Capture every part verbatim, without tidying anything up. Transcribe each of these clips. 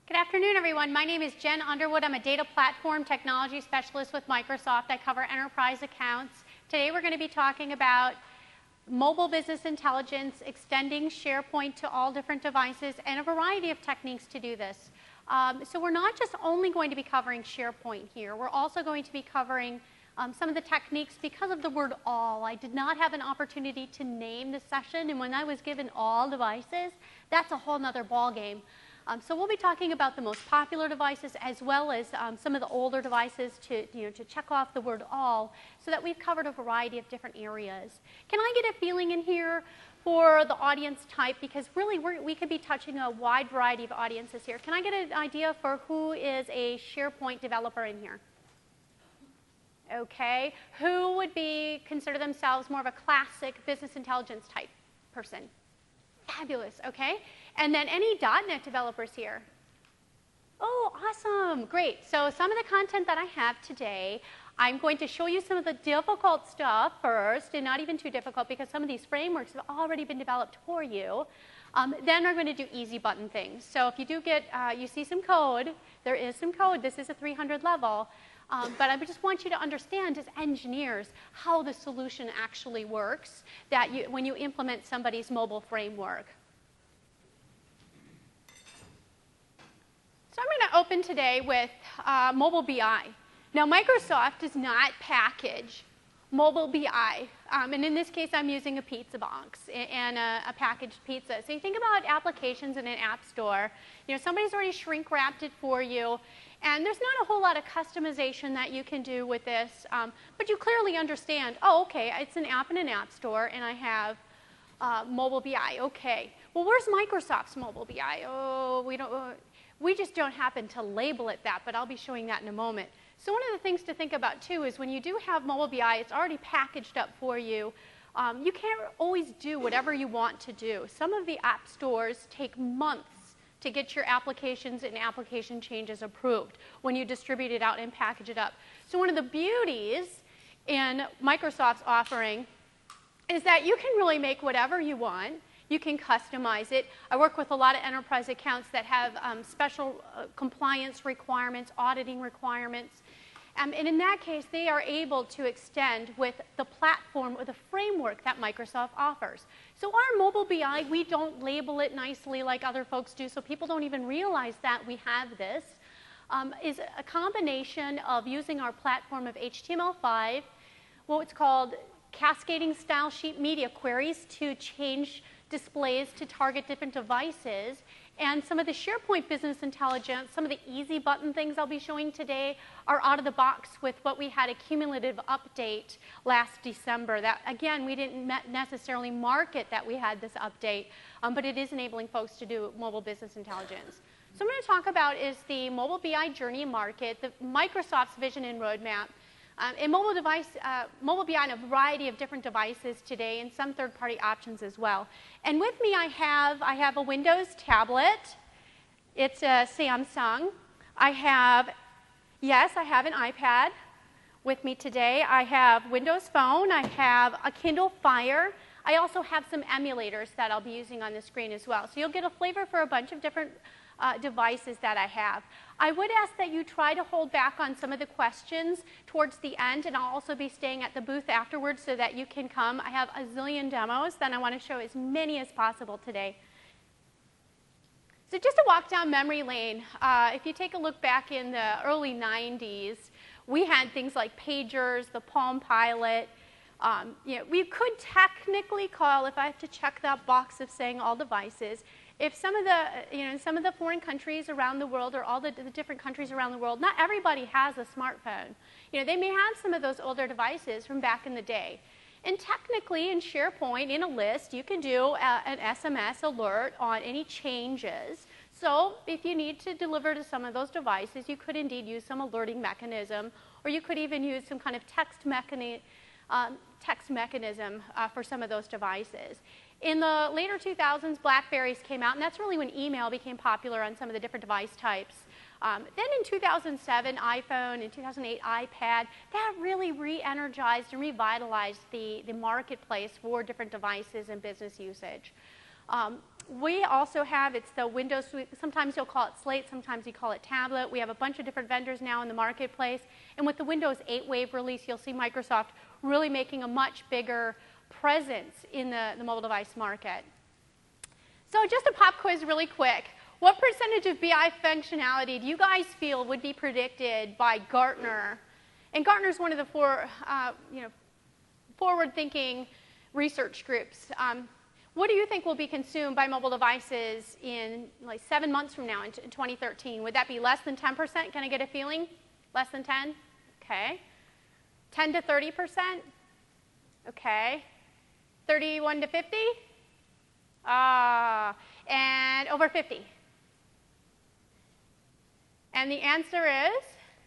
Good afternoon, everyone. My name is Jen Underwood. I'm a data platform technology specialist with Microsoft. I cover enterprise accounts. Today we're going to be talking about mobile business intelligence, extending SharePoint to all different devices, and a variety of techniques to do this. Um, so we're not just only going to be covering SharePoint here. We're also going to be covering um, some of the techniques because of the word all. I did not have an opportunity to name the session, and when I was given all devices, that's a whole nother ballgame. Um, so we'll be talking about the most popular devices as well as um, some of the older devices to, you know, to check off the word all so that we've covered a variety of different areas. Can I get a feeling in here for the audience type? Because really we're, we could be touching a wide variety of audiences here. Can I get an idea for who is a SharePoint developer in here? Okay. Who would be consider themselves more of a classic business intelligence type person? Fabulous. Okay. And then any dot net developers here? Oh, awesome. Great. So some of the content that I have today, I'm going to show you some of the difficult stuff first, and not even too difficult because some of these frameworks have already been developed for you. Um, then we're going to do easy button things. So if you do get, uh, you see some code, there is some code. This is a three hundred level. Um, but I just want you to understand as engineers how the solution actually works that you, when you implement somebody's mobile framework. So I'm going to open today with uh, Mobile B I. Now, Microsoft does not package Mobile B I. Um, and in this case, I'm using a pizza box and a, a packaged pizza. So you think about applications in an app store. You know, somebody's already shrink wrapped it for you. And there's not a whole lot of customization that you can do with this. Um, but you clearly understand, oh, OK, it's an app in an app store, and I have uh, Mobile B I. OK. Well, where's Microsoft's Mobile B I? Oh, we don't. Uh, We just don't happen to label it that, but I'll be showing that in a moment. So one of the things to think about, too, is when you do have Mobile B I, it's already packaged up for you. Um, you can't always do whatever you want to do. Some of the app stores take months to get your applications and application changes approved when you distribute it out and package it up. So one of the beauties in Microsoft's offering is that you can really make whatever you want. You can customize it. I work with a lot of enterprise accounts that have um, special uh, compliance requirements, auditing requirements. Um, and in that case, they are able to extend with the platform or the framework that Microsoft offers. So our Mobile B I, we don't label it nicely like other folks do, so people don't even realize that we have this, um, is a combination of using our platform of H T M L five, what's called cascading style sheet media queries to change displays to target different devices, and some of the SharePoint business intelligence, some of the easy button things I'll be showing today are out of the box with what we had a cumulative update last December. That, again, we didn't necessarily market that we had this update, um, but it is enabling folks to do mobile business intelligence. So I'm going to talk about is the mobile B I journey market, the Microsoft's vision and roadmap. Um, and mobile device, uh, mobile B I on a variety of different devices today, and some third-party options as well. And with me, I have I have a Windows tablet. It's a Samsung. I have, yes, I have an iPad with me today. I have Windows Phone. I have a Kindle Fire. I also have some emulators that I'll be using on the screen as well. So you'll get a flavor for a bunch of different Uh, devices that I have. I would ask that you try to hold back on some of the questions towards the end, and I'll also be staying at the booth afterwards so that you can come. I have a zillion demos, then I want to show as many as possible today. So just to walk down memory lane, uh, if you take a look back in the early nineties, we had things like pagers, the Palm Pilot. Um, you know, we could technically call, if I have to check that box of saying all devices, if some of the, you know, some of the foreign countries around the world, or all the, the different countries around the world, not everybody has a smartphone. You know, they may have some of those older devices from back in the day. And technically, in SharePoint, in a list, you can do a, an S M S alert on any changes. So if you need to deliver to some of those devices, you could indeed use some alerting mechanism, or you could even use some kind of text mechanism, um, text mechanism uh, for some of those devices. In the later two thousands, BlackBerrys came out, and that's really when email became popular on some of the different device types. Um, then in two thousand seven, iPhone, in two thousand eight, iPad, that really re-energized and revitalized the, the marketplace for different devices and business usage. Um, we also have, it's the Windows Suite. Sometimes you'll call it Slate, sometimes you call it Tablet. We have a bunch of different vendors now in the marketplace. And with the Windows eight Wave release, you'll see Microsoft really making a much bigger presence in the, the mobile device market. So just a pop quiz really quick. What percentage of B I functionality do you guys feel would be predicted by Gartner? And Gartner is one of the four, uh, you know, forward-thinking research groups. Um, what do you think will be consumed by mobile devices in like seven months from now in, in twenty thirteen? Would that be less than ten percent? Can I get a feeling? Less than ten? Okay. ten to thirty percent? Okay. thirty-one to fifty? Ah, uh, and over fifty. And the answer is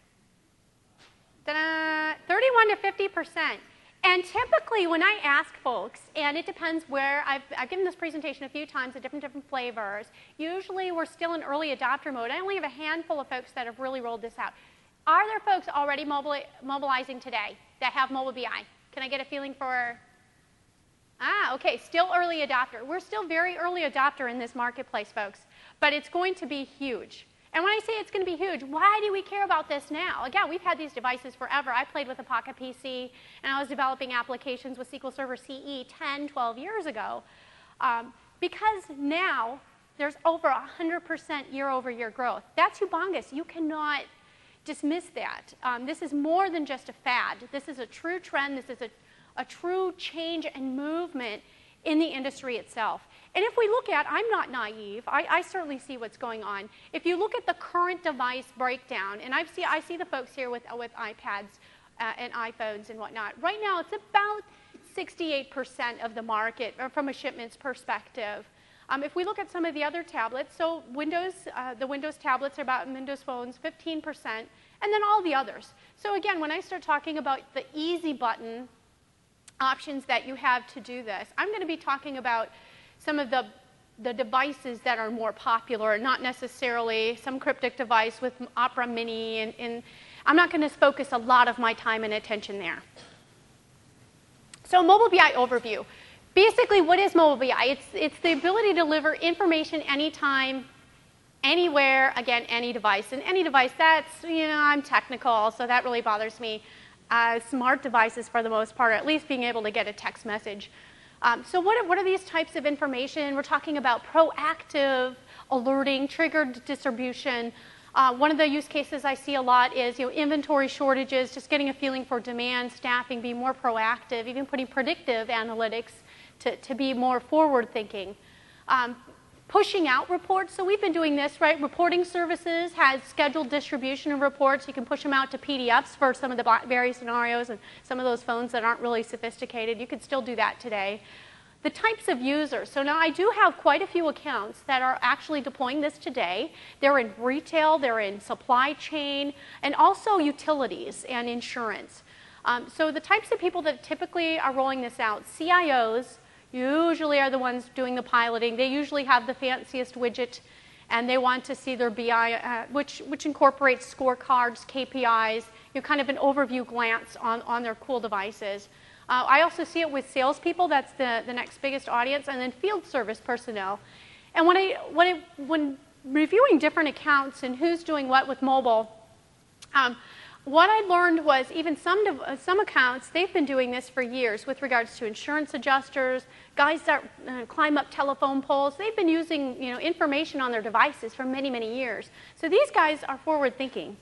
thirty-one to fifty percent. And typically when I ask folks, and it depends where, I've, I've given this presentation a few times at different, different flavors. Usually we're still in early adopter mode. I only have a handful of folks that have really rolled this out. Are there folks already mobili mobilizing today that have mobile B I? Can I get a feeling for? Ah, okay, still early adopter. We're still very early adopter in this marketplace, folks, but it's going to be huge. And when I say it's going to be huge, why do we care about this now? Again, we've had these devices forever. I played with a Pocket P C, and I was developing applications with S Q L Server C E ten, twelve years ago. Um, because now there's over one hundred percent year-over-year growth. That's humongous. You cannot dismiss that. Um, this is more than just a fad. This is a true trend. This is a, a true change and movement in the industry itself. And if we look at, I'm not naive, I, I certainly see what's going on. If you look at the current device breakdown, and I've see, I see the folks here with, with iPads uh, and iPhones and whatnot, right now it's about sixty-eight percent of the market from a shipments perspective. Um, if we look at some of the other tablets, so Windows, uh, the Windows tablets are about Windows phones, fifteen percent, and then all the others. So again, when I start talking about the easy button options that you have to do this, I'm going to be talking about some of the, the devices that are more popular, not necessarily some cryptic device with Opera Mini, and, and I'm not going to focus a lot of my time and attention there. So mobile B I overview. Basically, what is mobile B I? It's, it's the ability to deliver information anytime, anywhere, again, any device. And any device, that's, you know, I'm technical, so that really bothers me. Uh, smart devices, for the most part, or at least being able to get a text message. Um, so what are, what are these types of information? We're talking about proactive alerting, triggered distribution. Uh, one of the use cases I see a lot is, you know, inventory shortages, just getting a feeling for demand, staffing, being more proactive, even putting predictive analytics to, to be more forward thinking. Um, pushing out reports, so we've been doing this, right? Reporting services has scheduled distribution of reports. You can push them out to P D Fs for some of the various scenarios and some of those phones that aren't really sophisticated. You could still do that today. The types of users, so now I do have quite a few accounts that are actually deploying this today. They're in retail, they're in supply chain, and also utilities and insurance. Um, so the types of people that typically are rolling this out, C I Os, usually are the ones doing the piloting. They usually have the fanciest widget, and they want to see their B I, uh, which, which incorporates scorecards, K P Is, you know, kind of an overview glance on, on their cool devices. Uh, I also see it with salespeople. That's the, the next biggest audience, and then field service personnel. And when, I, when, I, when reviewing different accounts and who's doing what with mobile, um, what I learned was even some, some accounts, they've been doing this for years with regards to insurance adjusters, guys that uh, climb up telephone poles. They've been using, you know, information on their devices for many, many years. So these guys are forward thinking.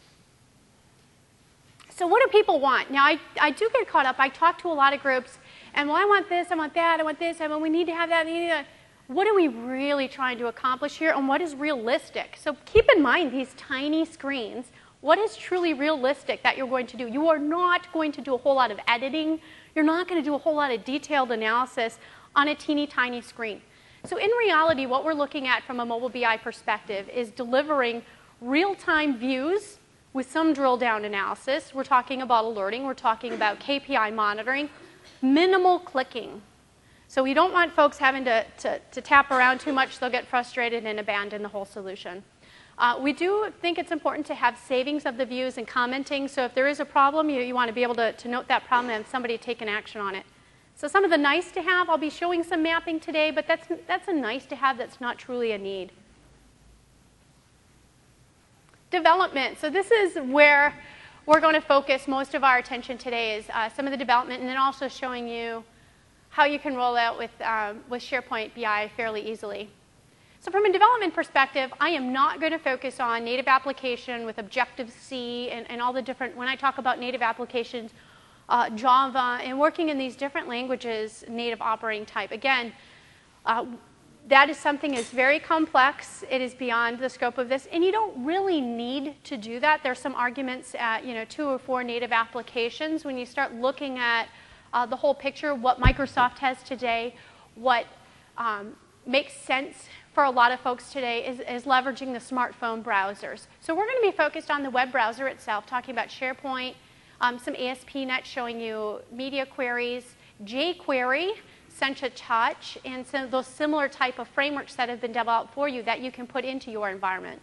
So what do people want? Now, I, I do get caught up. I talk to a lot of groups, and well, I want this, I want that, I want this, I mean, we need to have that, we need that. What are we really trying to accomplish here, and what is realistic? So keep in mind these tiny screens. What is truly realistic that you're going to do? You are not going to do a whole lot of editing. You're not going to do a whole lot of detailed analysis on a teeny tiny screen. So in reality, what we're looking at from a mobile B I perspective is delivering real-time views with some drill down analysis. We're talking about alerting. We're talking about K P I monitoring. Minimal clicking. So we don't want folks having to, to, to tap around too much. They'll get frustrated and abandon the whole solution. Uh, we do think it's important to have savings of the views and commenting. So if there is a problem, you, you want to be able to, to note that problem and somebody take an action on it. So some of the nice to have, I'll be showing some mapping today, but that's, that's a nice to have, that's not truly a need. Development. So this is where we're going to focus most of our attention today, is uh, some of the development, and then also showing you how you can roll out with, um, with SharePoint B I fairly easily. So from a development perspective, I am not going to focus on native application with Objective-C and, and all the different, when I talk about native applications, uh, Java, and working in these different languages, native operating type. Again, uh, that is something that's very complex. It is beyond the scope of this, and you don't really need to do that. There's some arguments at, you know, two or four native applications when you start looking at uh, the whole picture, what Microsoft has today, what um, makes sense for a lot of folks today is, is leveraging the smartphone browsers. So we're going to be focused on the web browser itself, talking about SharePoint, um, some A S P dot net showing you media queries, jQuery, Sencha Touch, and some of those similar type of frameworks that have been developed for you that you can put into your environment.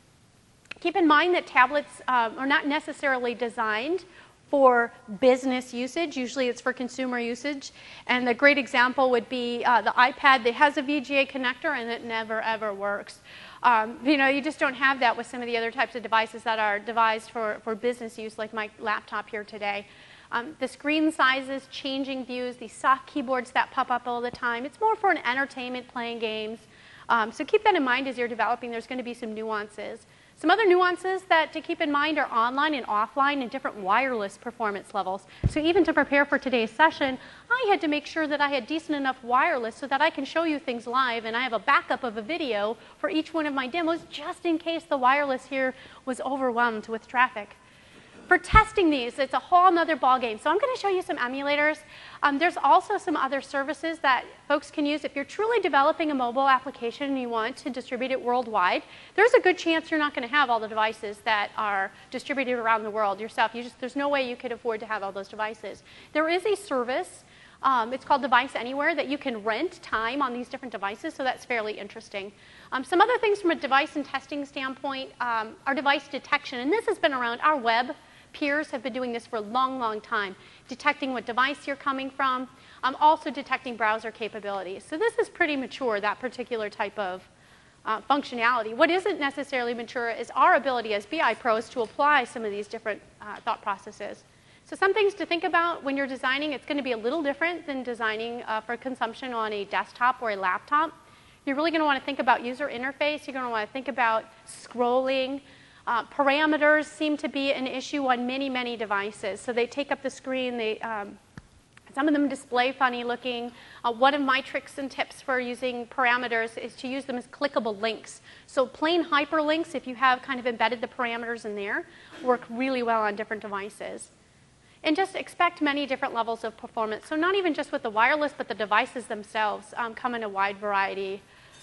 Keep in mind that tablets um, are not necessarily designed for business usage. Usually it's for consumer usage. And a great example would be uh, the iPad that has a V G A connector and it never ever works. Um, you know, you just don't have that with some of the other types of devices that are devised for, for business use, like my laptop here today. Um, the screen sizes, changing views, these soft keyboards that pop up all the time. It's more for an entertainment, playing games. Um, so keep that in mind as you're developing. There's going to be some nuances. Some other nuances that to keep in mind are online and offline and different wireless performance levels. So even to prepare for today's session, I had to make sure that I had decent enough wireless so that I can show you things live, and I have a backup of a video for each one of my demos just in case the wireless here was overwhelmed with traffic. For testing these, it's a whole nother ballgame. So I'm going to show you some emulators. Um, there's also some other services that folks can use. If you're truly developing a mobile application and you want to distribute it worldwide, there's a good chance you're not going to have all the devices that are distributed around the world yourself. You just, there's no way you could afford to have all those devices. There is a service, um, it's called Device Anywhere, that you can rent time on these different devices, so that's fairly interesting. Um, some other things from a device and testing standpoint um, are device detection, and this has been around. Our web peers have been doing this for a long, long time, detecting what device you're coming from, um, also detecting browser capabilities. So this is pretty mature, that particular type of uh, functionality. What isn't necessarily mature is our ability as B I pros to apply some of these different uh, thought processes. So some things to think about when you're designing. It's going to be a little different than designing uh, for consumption on a desktop or a laptop. You're really going to want to think about user interface. You're going to want to think about scrolling. Uh, parameters seem to be an issue on many, many devices. So they take up the screen. They, um, some of them display funny looking. Uh, one of my tricks and tips for using parameters is to use them as clickable links. So plain hyperlinks, if you have kind of embedded the parameters in there, work really well on different devices. And just expect many different levels of performance. So not even just with the wireless, but the devices themselves um, come in a wide variety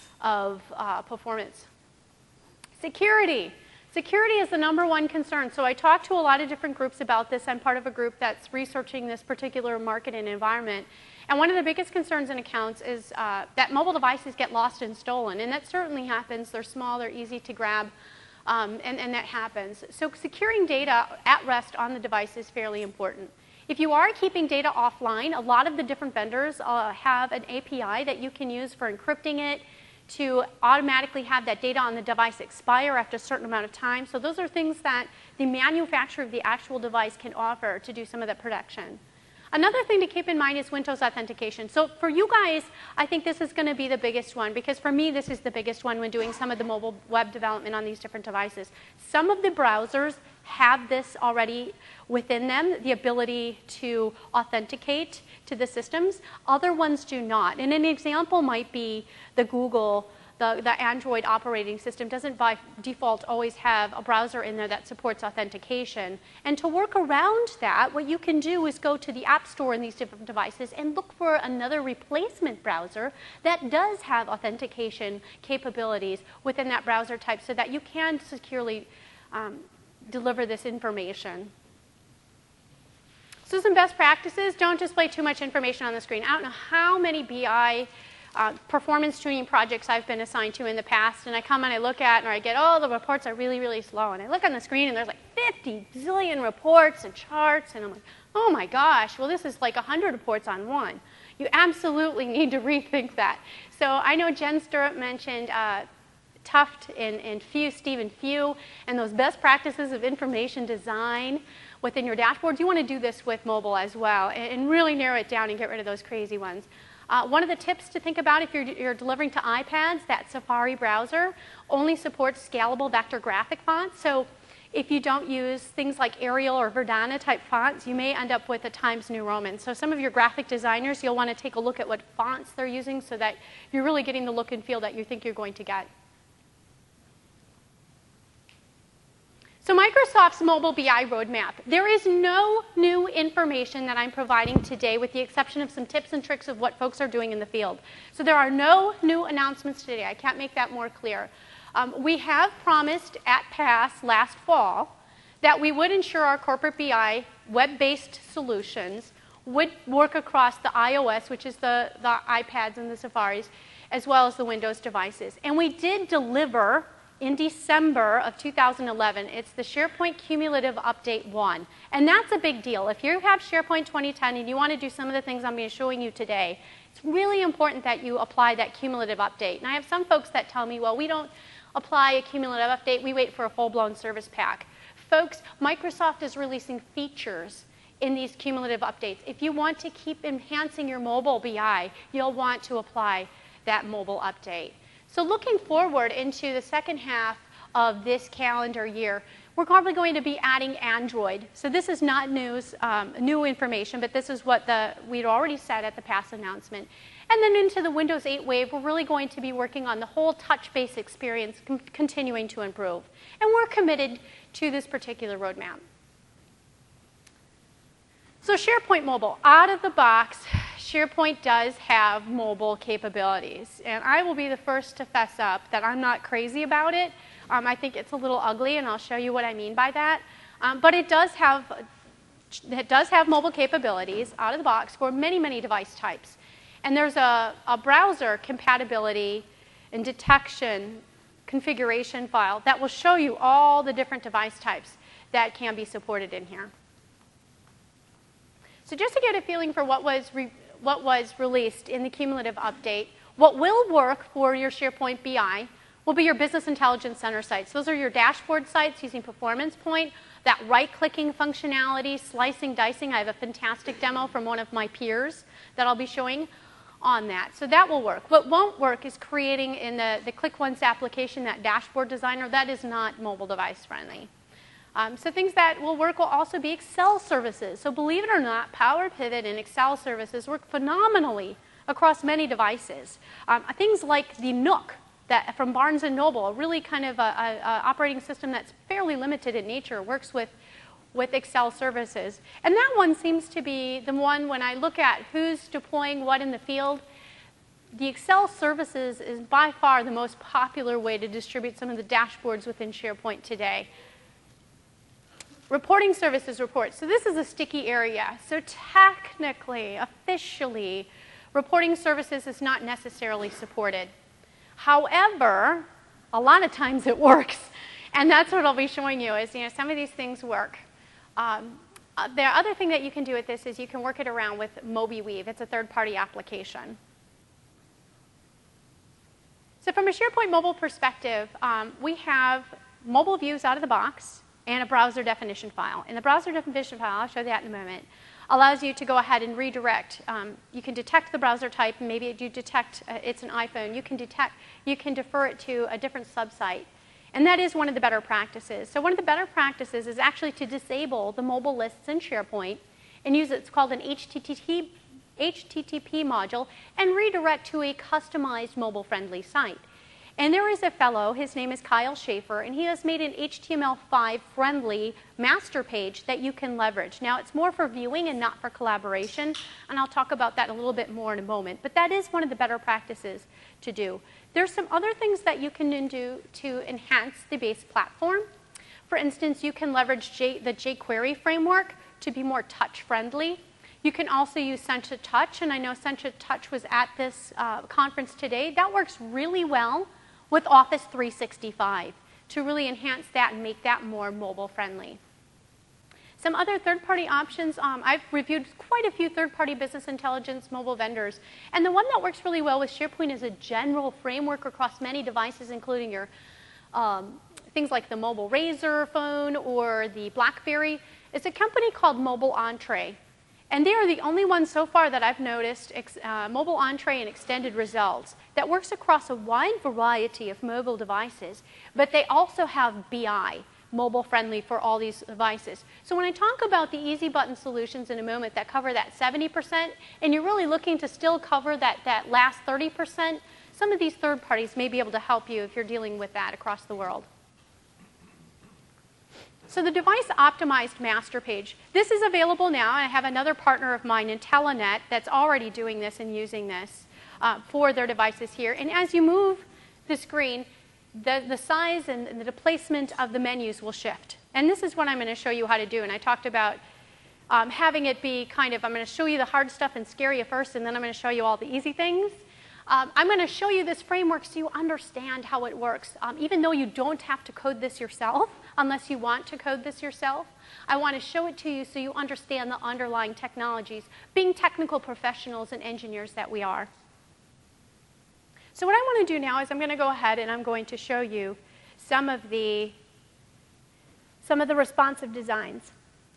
of uh, performance. Security. Security is the number one concern. So I talked to a lot of different groups about this. I'm part of a group that's researching this particular market and environment. And one of the biggest concerns in accounts is uh, that mobile devices get lost and stolen. And that certainly happens. They're small, they're easy to grab, um, and, and that happens. So securing data at rest on the device is fairly important. If you are keeping data offline, a lot of the different vendors uh, have an A P I that you can use for encrypting it, to automatically have that data on the device expire after a certain amount of time. So those are things that the manufacturer of the actual device can offer to do some of that protection. Another thing to keep in mind is Windows authentication. So for you guys, I think this is going to be the biggest one, because for me, this is the biggest one when doing some of the mobile web development on these different devices. Some of the browsers have this already within them, the ability to authenticate to the systems. Other ones do not. And an example might be the Google, the, the Android operating system doesn't by default always have a browser in there that supports authentication. And to work around that, what you can do is go to the App Store in these different devices and look for another replacement browser that does have authentication capabilities within that browser type so that you can securely um, deliver this information. So some best practices, don't display too much information on the screen. I don't know how many B I uh, performance tuning projects I've been assigned to in the past, and I come and I look at and I get, oh, the reports are really, really slow. And I look on the screen and there's like fifty zillion reports and charts, and I'm like, oh my gosh, well this is like one hundred reports on one. you absolutely need to rethink that. So I know Jen Stirrup mentioned uh, Tuft and, and Few, Stephen Few, and those best practices of information design within your dashboards. You want to do this with mobile as well and, and really narrow it down and get rid of those crazy ones. Uh, one of the tips to think about if you're, you're delivering to iPads, that Safari browser only supports scalable vector graphic fonts. So if you don't use things like Arial or Verdana type fonts, you may end up with a Times New Roman. So some of your graphic designers, you'll want to take a look at what fonts they're using so that you're really getting the look and feel that you think you're going to get. So Microsoft's mobile B I roadmap. There is no new information that I'm providing today with the exception of some tips and tricks of what folks are doing in the field. So there are no new announcements today. I can't make that more clear. Um, we have promised at PASS last fall that we would ensure our corporate B I web-based solutions would work across the iOS, which is the, the iPads and the Safaris, as well as the Windows devices. And we did deliver in December of two thousand eleven. It's the SharePoint Cumulative Update one. And that's a big deal. If you have SharePoint twenty ten and you want to do some of the things I'm going to be showing you today, it's really important that you apply that cumulative update. And I have some folks that tell me, well, we don't apply a cumulative update, we wait for a full-blown service pack. Folks, Microsoft is releasing features in these cumulative updates. If you want to keep enhancing your mobile B I, you'll want to apply that mobile update. So looking forward into the second half of this calendar year, we're probably going to be adding Android. So this is not news, um, new information, but this is what the, we'd already said at the PASS announcement. And then into the Windows eight wave, we're really going to be working on the whole touch-based experience, con continuing to improve. And we're committed to this particular roadmap. So SharePoint Mobile, out of the box, SharePoint does have mobile capabilities. And I will be the first to fess up that I'm not crazy about it. Um, I think it's a little ugly, and I'll show you what I mean by that. Um, but it does have, it does have mobile capabilities out of the box for many, many device types. And there's a, a browser compatibility and detection configuration file that will show you all the different device types that can be supported in here. So just to get a feeling for what was, re what was released in the cumulative update, what will work for your SharePoint B I will be your Business Intelligence Center sites. Those are your dashboard sites using Performance Point, that right-clicking functionality, slicing, dicing. I have a fantastic demo from one of my peers that I'll be showing on that. So that will work. What won't work is creating in the, the ClickOnce application, that dashboard designer. That is not mobile device friendly. Um, so things that will work will also be Excel services. So believe it or not, Power Pivot and Excel services work phenomenally across many devices. Um, things like the Nook that from Barnes and Noble, really kind of an operating system that's fairly limited in nature, works with, with Excel services. And that one seems to be the one when I look at who's deploying what in the field, the Excel services is by far the most popular way to distribute some of the dashboards within SharePoint today. Reporting services reports. So this is a sticky area. So technically, officially, reporting services is not necessarily supported. However, a lot of times it works. And that's what I'll be showing you is, you know, some of these things work. Um, uh, the other thing that you can do with this is you can work it around with MobiWeave. It's a third-party application. So from a SharePoint mobile perspective, um, we have mobile views out of the box and a browser definition file. And the browser definition file, I'll show that in a moment, allows you to go ahead and redirect. Um, you can detect the browser type, and maybe you detect uh, it's an iPhone. You can detect, you can defer it to a different subsite. And that is one of the better practices. So one of the better practices is actually to disable the mobile lists in SharePoint and use it's called an H T T P, H T T P module and redirect to a customized mobile-friendly site. And there is a fellow, his name is Kyle Schaefer, and he has made an H T M L five friendly master page that you can leverage. Now, it's more for viewing and not for collaboration, and I'll talk about that a little bit more in a moment. But that is one of the better practices to do. There's some other things that you can do to enhance the base platform. For instance, you can leverage J, the jQuery framework to be more touch-friendly. You can also use Sencha Touch, and I know Sencha Touch was at this uh, conference today. That works really well with Office three sixty-five to really enhance that and make that more mobile friendly. Some other third-party options, um, I've reviewed quite a few third-party business intelligence mobile vendors. And the one that works really well with SharePoint is a general framework across many devices, including your um, things like the mobile Razr phone or the BlackBerry. It's a company called Mobile Entree. And they are the only ones so far that I've noticed, uh, Mobile Entree and Extended Results, that works across a wide variety of mobile devices. But they also have B I, mobile friendly for all these devices. So when I talk about the easy button solutions in a moment that cover that seventy percent, and you're really looking to still cover that, that last thirty percent, some of these third parties may be able to help you if you're dealing with that across the world. So the device optimized master page. This is available now. I have another partner of mine, Intelenet, that's already doing this and using this uh, for their devices here. And as you move the screen, the, the size and the placement of the menus will shift. And this is what I'm going to show you how to do. And I talked about um, having it be kind of, I'm going to show you the hard stuff and scare you first, and then I'm going to show you all the easy things. Um, I'm going to show you this framework so you understand how it works. Um, even though you don't have to code this yourself, unless you want to code this yourself, I want to show it to you so you understand the underlying technologies, being technical professionals and engineers that we are. So what I want to do now is I'm going to go ahead and I'm going to show you some of the, some of the responsive designs.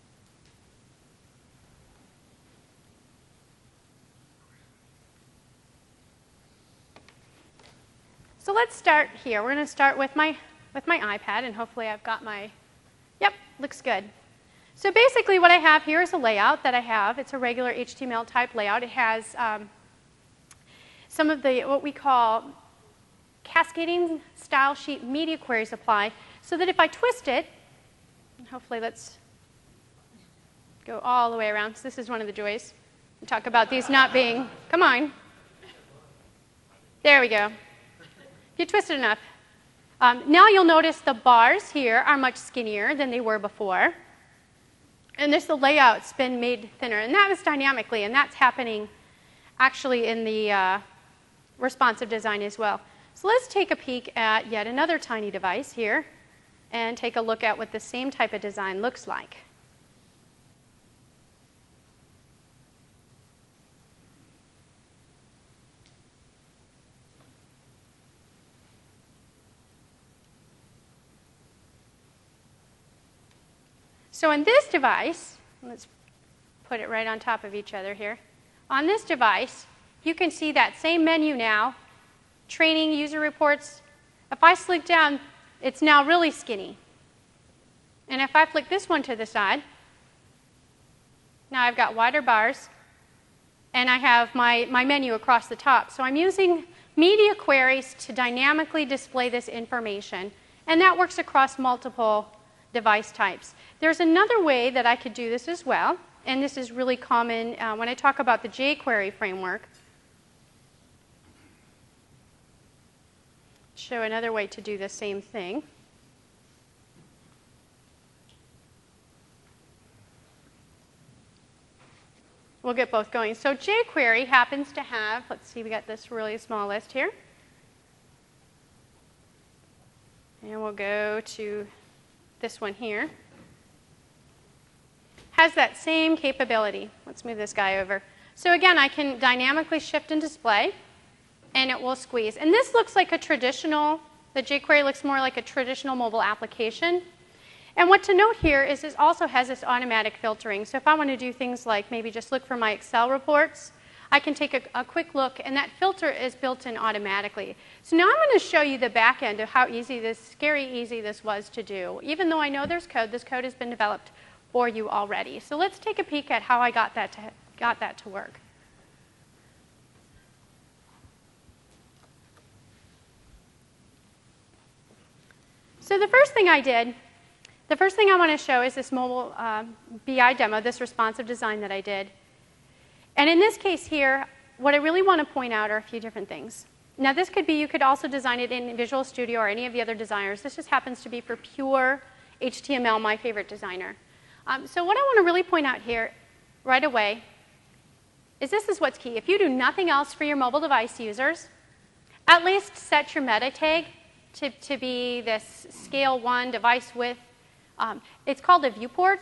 So let's start here. We're going to start with my, with my iPad, and hopefully I've got my, yep, looks good. So basically what I have here is a layout that I have. It's a regular H T M L type layout. It has um, some of the, what we call cascading style sheet media queries apply, so that if I twist it, hopefully let's go all the way around. So this is one of the joys. We talk about these not being, come on. There we go. If you twist it enough. Um, now you'll notice the bars here are much skinnier than they were before. And this, the layout's been made thinner. And that was dynamically, and that's happening actually in the uh, responsive design as well. So let's take a peek at yet another tiny device here and take a look at what the same type of design looks like. So in this device, let's put it right on top of each other here. On this device, you can see that same menu now, training, user reports. If I flick down, it's now really skinny. And if I flick this one to the side, now I've got wider bars, and I have my, my menu across the top. So I'm using media queries to dynamically display this information, and that works across multiple device types. There's another way that I could do this as well, and this is really common uh, when I talk about the jQuery framework. Show another way to do the same thing. We'll get both going. So jQuery happens to have, let's see, we got this really small list here. And we'll go to this one here. Has that same capability. Let's move this guy over. So again, I can dynamically shift and display, and it will squeeze. And this looks like a traditional, the jQuery looks more like a traditional mobile application. And what to note here is this also has this automatic filtering. So if I want to do things like maybe just look for my Excel reports, I can take a, a quick look, and that filter is built in automatically. So now I'm going to show you the back end of how easy this, scary easy this was to do. Even though I know there's code, this code has been developed for you already. So let's take a peek at how I got that to, got that to work. So the first thing I did, the first thing I want to show is this mobile uh, B I demo, this responsive design that I did. And in this case here, what I really want to point out are a few different things. Now this could be, you could also design it in Visual Studio or any of the other designers. This just happens to be for pure H T M L, my favorite designer. Um, so what I want to really point out here right away is this is what's key. If you do nothing else for your mobile device users, at least set your meta tag to, to be this scale one device width. Um, it's called a viewport.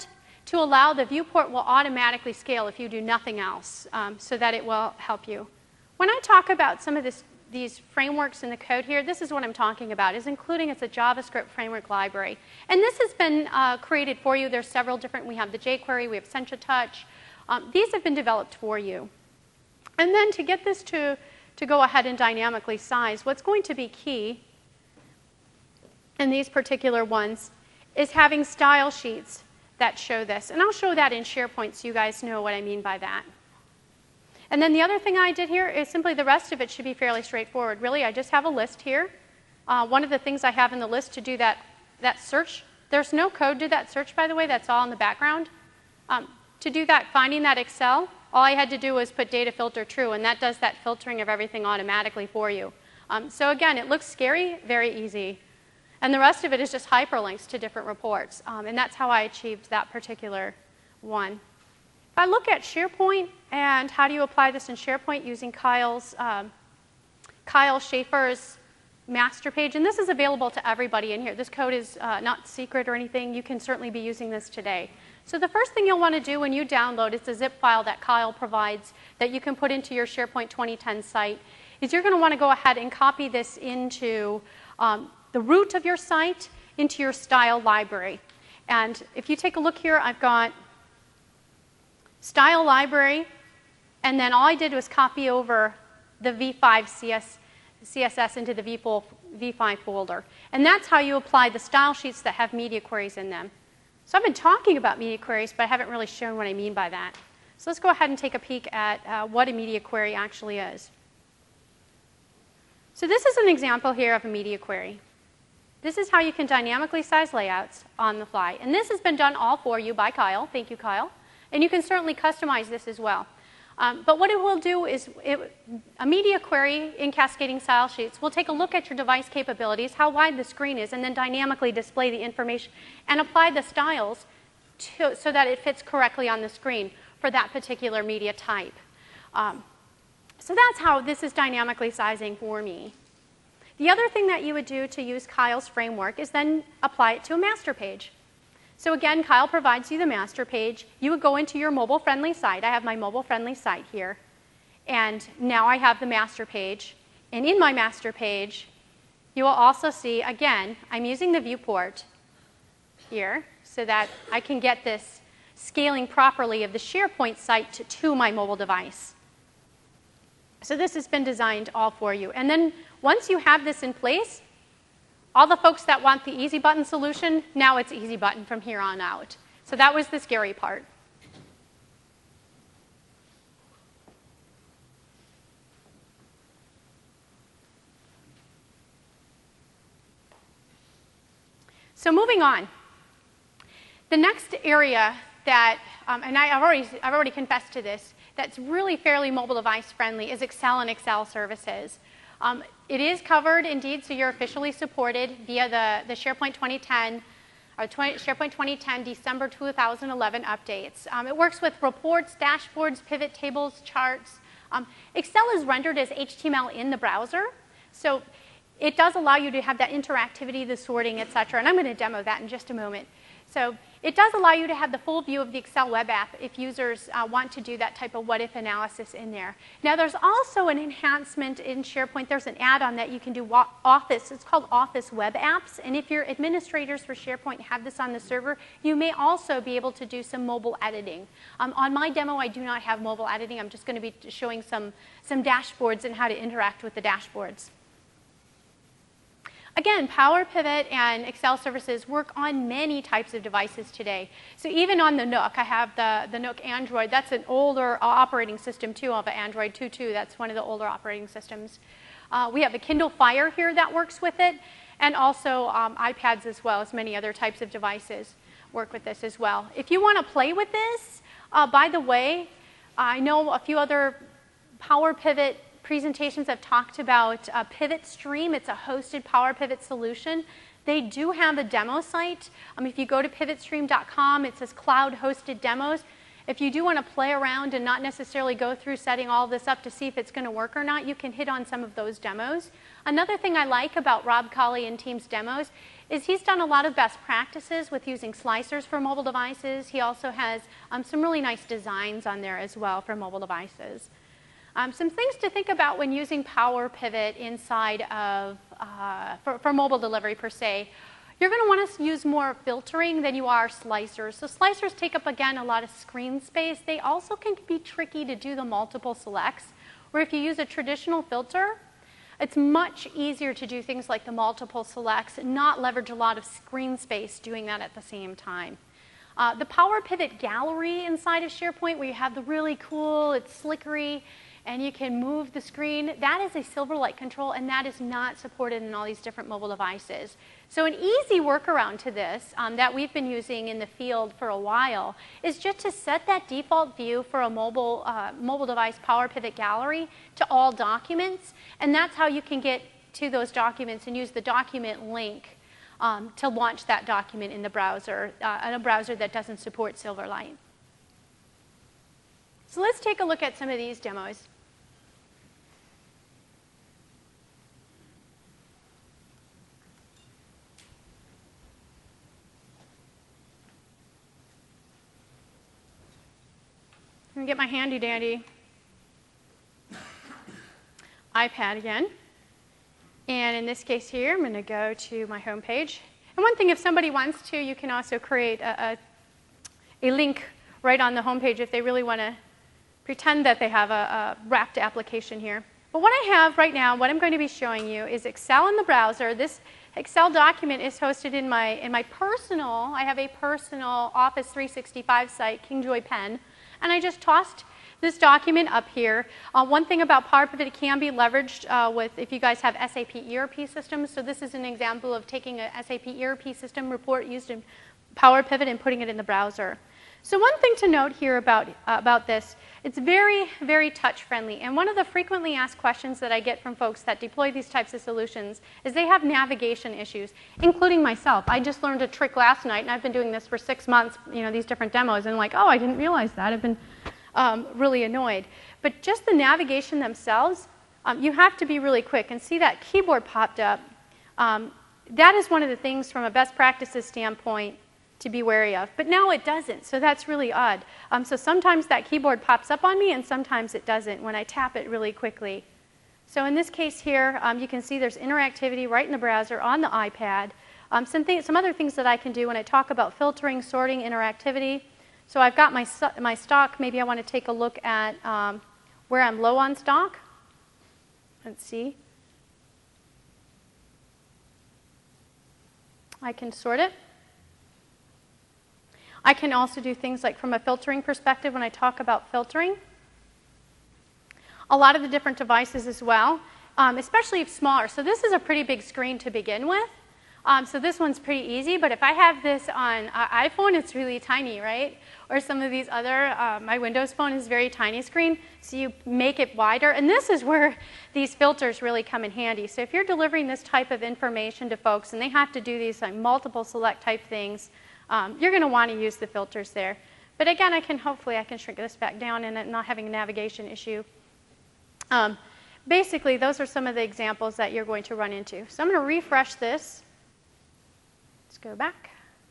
to allow the viewport will automatically scale if you do nothing else, um, so that it will help you. When I talk about some of this, these frameworks in the code here, this is what I'm talking about, is including it's a JavaScript framework library. And this has been uh, created for you. There's several different, we have the jQuery, we have SentraTouch. Um, these have been developed for you. And then to get this to, to go ahead and dynamically size, what's going to be key in these particular ones is having style sheets that show this. And I'll show that in SharePoint so you guys know what I mean by that. And then the other thing I did here is simply the rest of it should be fairly straightforward. Really, I just have a list here. Uh, one of the things I have in the list to do that, that search, there's no code to that search, by the way. That's all in the background. Um, to do that, finding that Excel, all I had to do was put data filter true, and that does that filtering of everything automatically for you. Um, so again, it looks scary, very easy. And the rest of it is just hyperlinks to different reports. Um, and that's how I achieved that particular one. If I look at SharePoint and how do you apply this in SharePoint using Kyle's, um, Kyle Schaefer's master page, and this is available to everybody in here. This code is uh, not secret or anything. You can certainly be using this today. So the first thing you'll want to do when you download, it's a zip file that Kyle provides that you can put into your SharePoint twenty ten site, is you're going to want to go ahead and copy this into um, the root of your site, into your style library. And if you take a look here, I've got style library, and then all I did was copy over the v five C S, C S S into the v five folder. And that's how you apply the style sheets that have media queries in them. So I've been talking about media queries, but I haven't really shown what I mean by that. So let's go ahead and take a peek at uh, what a media query actually is. So this is an example here of a media query. This is how you can dynamically size layouts on the fly. And this has been done all for you by Kyle. Thank you, Kyle. And you can certainly customize this as well. Um, but what it will do is it, a media query in Cascading Style Sheets will take a look at your device capabilities, how wide the screen is, and then dynamically display the information and apply the styles to, so that it fits correctly on the screen for that particular media type. Um, so that's how this is dynamically sizing for me. The other thing that you would do to use Kyle's framework is then apply it to a master page. So again, Kyle provides you the master page. You would go into your mobile-friendly site. I have my mobile-friendly site here. And now I have the master page. And in my master page, you will also see, again, I'm using the viewport here so that I can get this scaling properly of the SharePoint site to, to my mobile device. So this has been designed all for you. And then once you have this in place, all the folks that want the easy button solution, now it's easy button from here on out. So that was the scary part. So moving on. The next area that, um, and I, I've, already, I've already confessed to this, that's really fairly mobile device friendly is Excel and Excel services. Um, it is covered, indeed, so you're officially supported via the, the SharePoint twenty ten, or twenty, SharePoint twenty ten December two thousand eleven updates. Um, it works with reports, dashboards, pivot tables, charts. Um, Excel is rendered as H T M L in the browser, so it does allow you to have that interactivity, the sorting, et cetera. And I'm going to demo that in just a moment. So it does allow you to have the full view of the Excel web app if users uh, want to do that type of what-if analysis in there. Now, there's also an enhancement in SharePoint. There's an add-on that you can do Office. It's called Office Web Apps. And if your administrators for SharePoint have this on the server, you may also be able to do some mobile editing. Um, on my demo, I do not have mobile editing. I'm just going to be showing some, some dashboards and how to interact with the dashboards. Again, Power Pivot and Excel services work on many types of devices today. So even on the Nook, I have the, the Nook Android. That's an older operating system, too, of an Android two point two. That's one of the older operating systems. Uh, we have a Kindle Fire here that works with it, and also um, iPads as well as many other types of devices work with this as well. If you want to play with this, uh, by the way, I know a few other Power Pivot presentations have talked about uh, Pivot Stream. It's a hosted Power Pivot solution. They do have a demo site. Um, if you go to pivot stream dot com, it says cloud hosted demos. If you do want to play around and not necessarily go through setting all this up to see if it's going to work or not, you can hit on some of those demos. Another thing I like about Rob Colley and team's demos is he's done a lot of best practices with using slicers for mobile devices. He also has um, some really nice designs on there as well for mobile devices. Um, some things to think about when using Power Pivot inside of, uh, for, for mobile delivery per se. You're going to want to use more filtering than you are slicers. So slicers take up, again, a lot of screen space. They also can be tricky to do the multiple selects, where if you use a traditional filter, it's much easier to do things like the multiple selects and not leverage a lot of screen space doing that at the same time. Uh, the Power Pivot gallery inside of SharePoint, where you have the really cool, it's slickery, and you can move the screen, that is a Silverlight control, and that is not supported in all these different mobile devices. So an easy workaround to this um, that we've been using in the field for a while is just to set that default view for a mobile, uh, mobile device Power Pivot gallery to all documents, and that's how you can get to those documents and use the document link um, to launch that document in the browser, uh, in a browser that doesn't support Silverlight. So let's take a look at some of these demos. I'm going to get my handy dandy iPad again. And in this case here, I'm going to go to my home page. And one thing, if somebody wants to, you can also create a, a, a link right on the home page if they really want to pretend that they have a, a wrapped application here. But what I have right now, what I'm going to be showing you is Excel in the browser. This Excel document is hosted in my, in my personal, I have a personal Office three sixty-five site, KingJoy Pen. And I just tossed this document up here. Uh, one thing about Power Pivot, it can be leveraged uh, with if you guys have S A P E R P systems. So this is an example of taking a S A P E R P system report used in Power Pivot and putting it in the browser. So one thing to note here about, uh, about this, it's very, very touch-friendly. And one of the frequently asked questions that I get from folks that deploy these types of solutions is they have navigation issues, including myself. I just learned a trick last night, and I've been doing this for six months, you know, these different demos, and like, oh, I didn't realize that. I've been um, really annoyed. But just the navigation themselves, um, you have to be really quick. And see that keyboard popped up. Um, that is one of the things from a best practices standpoint to be wary of. But now it doesn't, so that's really odd. Um, so sometimes that keyboard pops up on me, and sometimes it doesn't when I tap it really quickly. So in this case here, um, you can see there's interactivity right in the browser on the iPad. Um, some, th some other things that I can do when I talk about filtering, sorting, interactivity. So I've got my, my stock. Maybe I want to take a look at um, where I'm low on stock. Let's see. I can sort it. I can also do things like from a filtering perspective when I talk about filtering. A lot of the different devices as well, um, especially if smaller. So this is a pretty big screen to begin with. Um, so this one's pretty easy, but if I have this on uh, iPhone, it's really tiny, right? Or some of these other, uh, my Windows phone is very tiny screen, so you make it wider. And this is where these filters really come in handy. So if you're delivering this type of information to folks and they have to do these like, multiple select type things, Um, you're going to want to use the filters there. But again, I can hopefully I can shrink this back down and not having a navigation issue. Um, basically, those are some of the examples that you're going to run into. So I'm going to refresh this. Let's go back.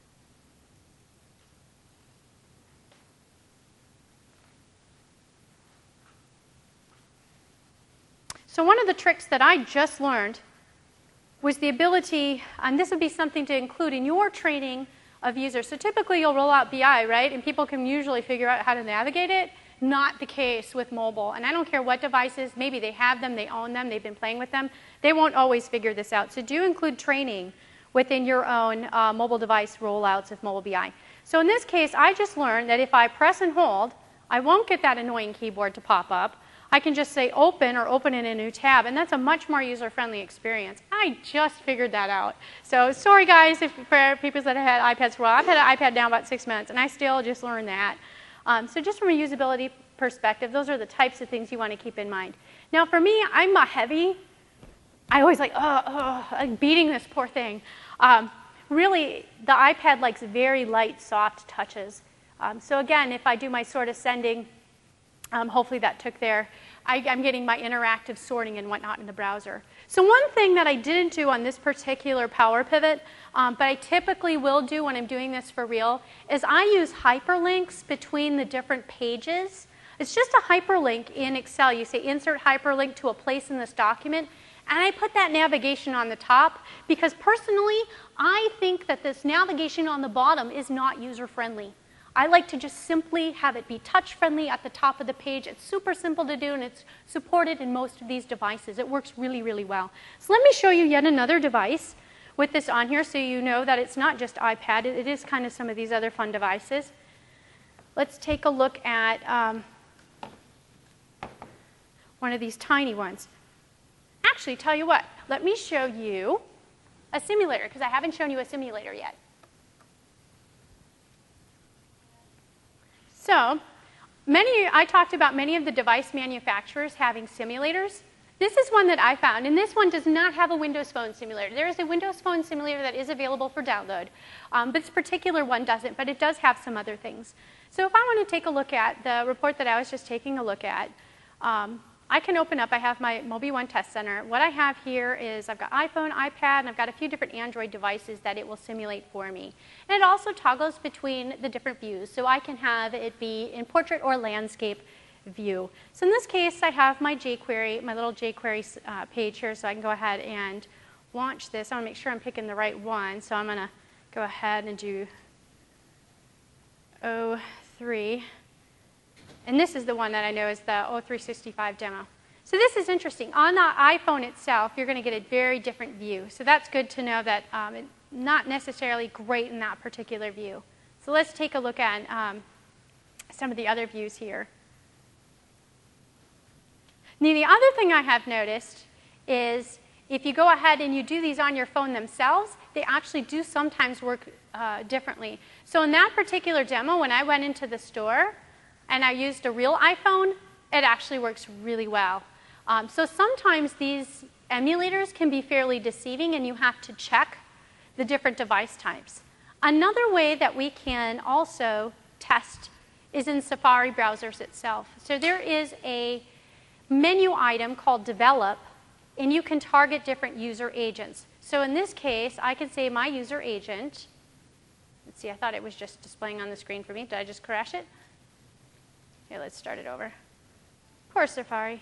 So one of the tricks that I just learned was the ability, and this would be something to include in your training of users. So typically you'll roll out B I, right? And people can usually figure out how to navigate it. Not the case with mobile. And I don't care what devices, maybe they have them, they own them, they've been playing with them. They won't always figure this out. So do include training within your own uh, mobile device rollouts with mobile B I. So in this case, I just learned that if I press and hold, I won't get that annoying keyboard to pop up. I can just say open or open in a new tab, and that's a much more user-friendly experience. I just figured that out. So sorry, guys, if, for people that have had iPads for a while. I've had an iPad now about six months, and I still just learned that. Um, so just from a usability perspective, those are the types of things you want to keep in mind. Now, for me, I'm a heavy. I always like, oh, oh, like beating this poor thing. Um, really, the iPad likes very light, soft touches. Um, so again, if I do my sort ascending, um, hopefully that took there. I, I'm getting my interactive sorting and whatnot in the browser. So one thing that I didn't do on this particular Power Pivot, um, but I typically will do when I'm doing this for real, is I use hyperlinks between the different pages. It's just a hyperlink in Excel. You say insert hyperlink to a place in this document, and I put that navigation on the top because personally, I think that this navigation on the bottom is not user-friendly. I like to just simply have it be touch-friendly at the top of the page. It's super simple to do, and it's supported in most of these devices. It works really, really well. So let me show you yet another device with this on here so you know that it's not just iPad. It is kind of some of these other fun devices. Let's take a look at um, one of these tiny ones. Actually, tell you what, let me show you a simulator, because I haven't shown you a simulator yet. So, many, I talked about many of the device manufacturers having simulators. This is one that I found, and this one does not have a Windows Phone simulator. There is a Windows Phone simulator that is available for download, um, but this particular one doesn't, but it does have some other things. So if I want to take a look at the report that I was just taking a look at, um, I can open up, I have my MobiOne Test Center. What I have here is I've got iPhone, iPad, and I've got a few different Android devices that it will simulate for me. And it also toggles between the different views, so I can have it be in portrait or landscape view. So in this case, I have my jQuery, my little jQuery uh, page here, so I can go ahead and launch this. I want to make sure I'm picking the right one, so I'm going to go ahead and do O three. And this is the one that I know is the O three sixty-five demo. So this is interesting. On the iPhone itself, you're going to get a very different view. So that's good to know that um, it's not necessarily great in that particular view. So let's take a look at um, some of the other views here. Now, the other thing I have noticed is if you go ahead and you do these on your phone themselves, they actually do sometimes work uh, differently. So in that particular demo, when I went into the store, and I used a real iPhone, it actually works really well. Um, so sometimes these emulators can be fairly deceiving, and you have to check the different device types. Another way that we can also test is in Safari browsers itself. So there is a menu item called Develop, and you can target different user agents. So in this case, I can say my user agent. Let's see, I thought it was just displaying on the screen for me. Did I just crash it? Okay, let's start it over. Poor Safari.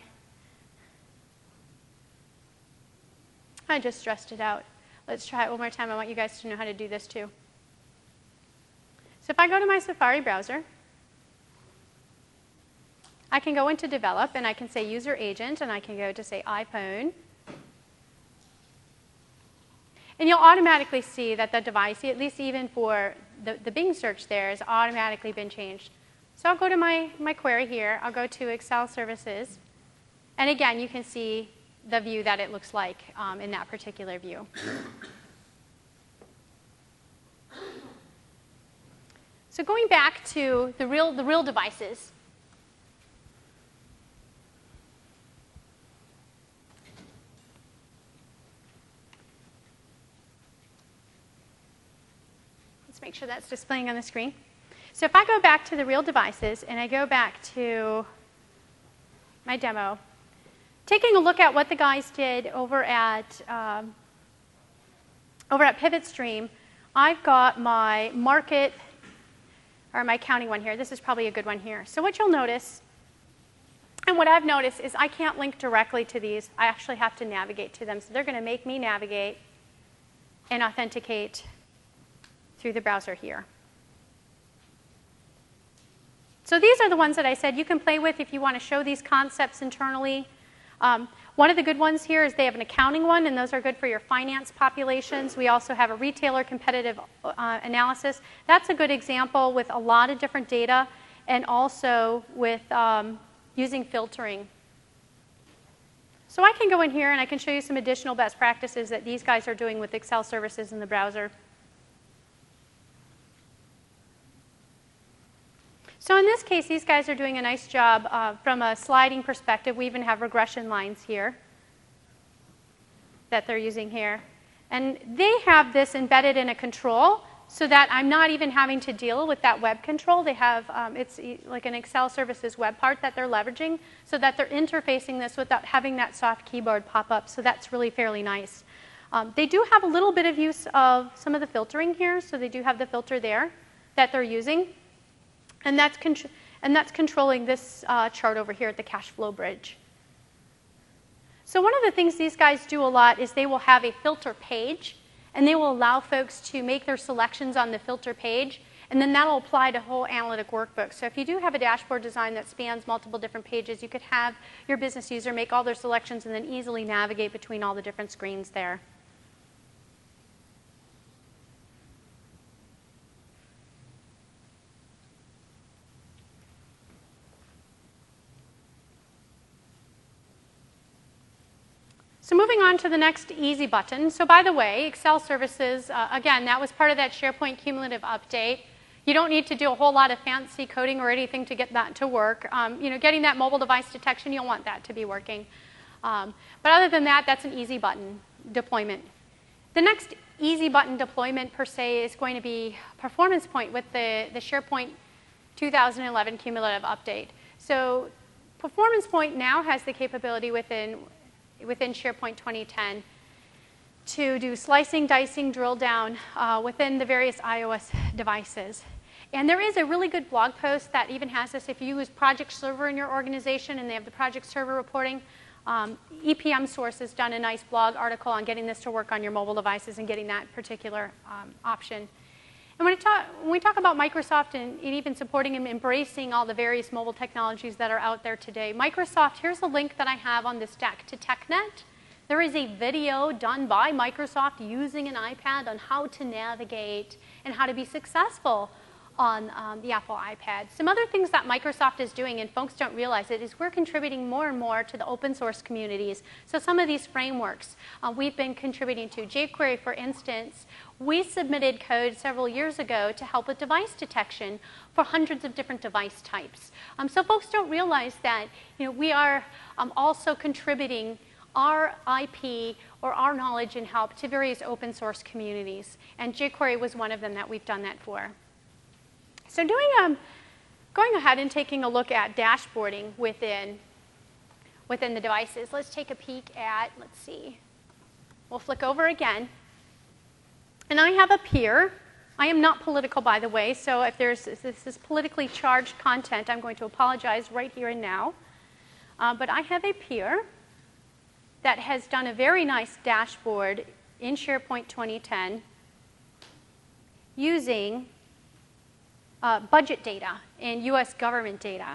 I just stressed it out. Let's try it one more time. I want you guys to know how to do this too. So if I go to my Safari browser, I can go into Develop, and I can say User Agent, and I can go to, say, iPhone. And you'll automatically see that the device, at least even for the, the Bing search there, has automatically been changed. So I'll go to my, my query here. I'll go to Excel Services. And again, you can see the view that it looks like um, in that particular view. So going back to the real, the real devices. Let's make sure that's displaying on the screen. So if I go back to the real devices and I go back to my demo, taking a look at what the guys did over at, um, over at PivotStream, I've got my market, or my counting one here. This is probably a good one here. So what you'll notice, and what I've noticed is I can't link directly to these. I actually have to navigate to them. So they're going to make me navigate and authenticate through the browser here. So these are the ones that I said you can play with if you want to show these concepts internally. Um, one of the good ones here is they have an accounting one, and those are good for your finance populations. We also have a retailer competitive uh, analysis. That's a good example with a lot of different data, and also with um, using filtering. So I can go in here and I can show you some additional best practices that these guys are doing with Excel services in the browser. So in this case, these guys are doing a nice job uh, from a sliding perspective. We even have regression lines here that they're using here. And they have this embedded in a control so that I'm not even having to deal with that web control. They have, um, it's like an Excel services web part that they're leveraging so that they're interfacing this without having that soft keyboard pop up. So that's really fairly nice. Um, they do have a little bit of use of some of the filtering here. So they do have the filter there that they're using. And that's, and that's controlling this uh, chart over here at the cash flow bridge. So one of the things these guys do a lot is they will have a filter page, and they will allow folks to make their selections on the filter page, and then that will apply to whole analytic workbook. So if you do have a dashboard design that spans multiple different pages, you could have your business user make all their selections and then easily navigate between all the different screens there. So moving on to the next easy button. So by the way, Excel services, uh, again, that was part of that SharePoint cumulative update. You don't need to do a whole lot of fancy coding or anything to get that to work. Um, you know, getting that mobile device detection, you'll want that to be working. Um, but other than that, that's an easy button deployment. The next easy button deployment per se is going to be Performance Point with the, the SharePoint two thousand eleven cumulative update. So Performance Point now has the capability within within SharePoint twenty ten to do slicing, dicing, drill down uh, within the various iOS devices. And there is a really good blog post that even has this. If you use Project Server in your organization and they have the Project Server reporting, um, E P M Source has done a nice blog article on getting this to work on your mobile devices and getting that particular um, option. And when, talk, when we talk about Microsoft and, and even supporting and embracing all the various mobile technologies that are out there today, Microsoft, here's a link that I have on this deck to TechNet. There is a video done by Microsoft using an iPad on how to navigate and how to be successful on um, the Apple iPad. Some other things that Microsoft is doing, and folks don't realize it, is we're contributing more and more to the open source communities. So some of these frameworks uh, we've been contributing to. jQuery, for instance, we submitted code several years ago to help with device detection for hundreds of different device types. Um, so folks don't realize that you know, we are um, also contributing our I P or our knowledge and help to various open source communities. And jQuery was one of them that we've done that for. So doing, um, going ahead and taking a look at dashboarding within, within the devices. Let's take a peek at, let's see. We'll flick over again. And I have up here, I am not political, by the way, so if there's if this is politically charged content, I'm going to apologize right here and now. Uh, but I have a peer that has done a very nice dashboard in SharePoint twenty ten using Uh, budget data and U S government data.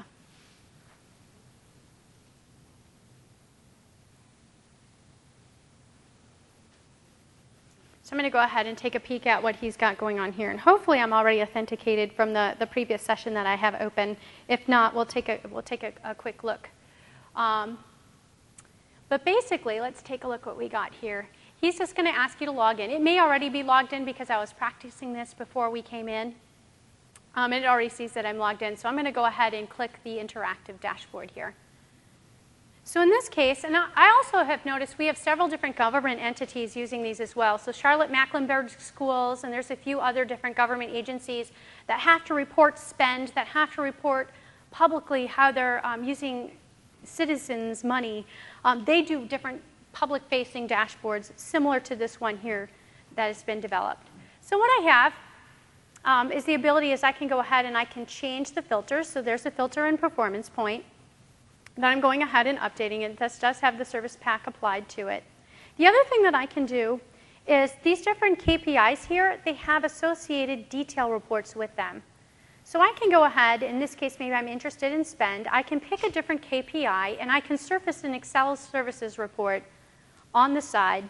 So I'm going to go ahead and take a peek at what he's got going on here. And hopefully I'm already authenticated from the, the previous session that I have open. If not, we'll take a, we'll take a, a quick look. Um, but basically, let's take a look what we got here. He's just going to ask you to log in. It may already be logged in because I was practicing this before we came in. Um, and it already sees that I'm logged in. So I'm going to go ahead and click the interactive dashboard here. So in this case, and I also have noticed we have several different government entities using these as well. So Charlotte-Mecklenburg Schools, and there's a few other different government agencies that have to report spend, that have to report publicly how they're um, using citizens' money. Um, they do different public-facing dashboards similar to this one here that has been developed. So what I have Um, is the ability is I can go ahead and I can change the filters. So there's a filter in Performance Point. Then I'm going ahead and updating it. This does have the service pack applied to it. The other thing that I can do is these different K P Is here, they have associated detail reports with them. So I can go ahead, in this case maybe I'm interested in spend, I can pick a different K P I and I can surface an Excel services report on the side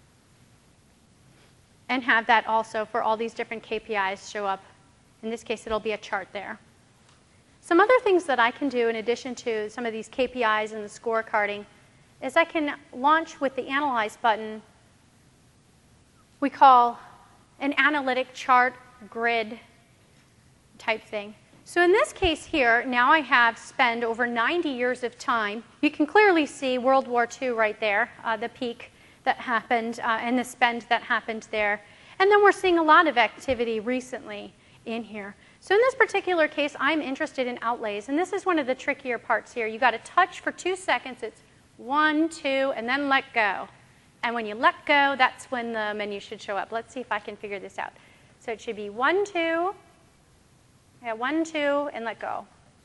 and have that also for all these different K P Is show up. In this case, it'll be a chart there. Some other things that I can do in addition to some of these K P Is and the scorecarding is I can launch with the Analyze button we call an analytic chart grid type thing. So in this case here, now I have spend over ninety years of time. You can clearly see World War Two right there, uh, the peak that happened uh, and the spend that happened there. And then we're seeing a lot of activity recently in here. So in this particular case, I'm interested in outlays. And this is one of the trickier parts here. You've got to touch for two seconds. It's one, two, and then let go. And when you let go, that's when the menu should show up. Let's see if I can figure this out. So it should be one, two, yeah, one, two, and let go.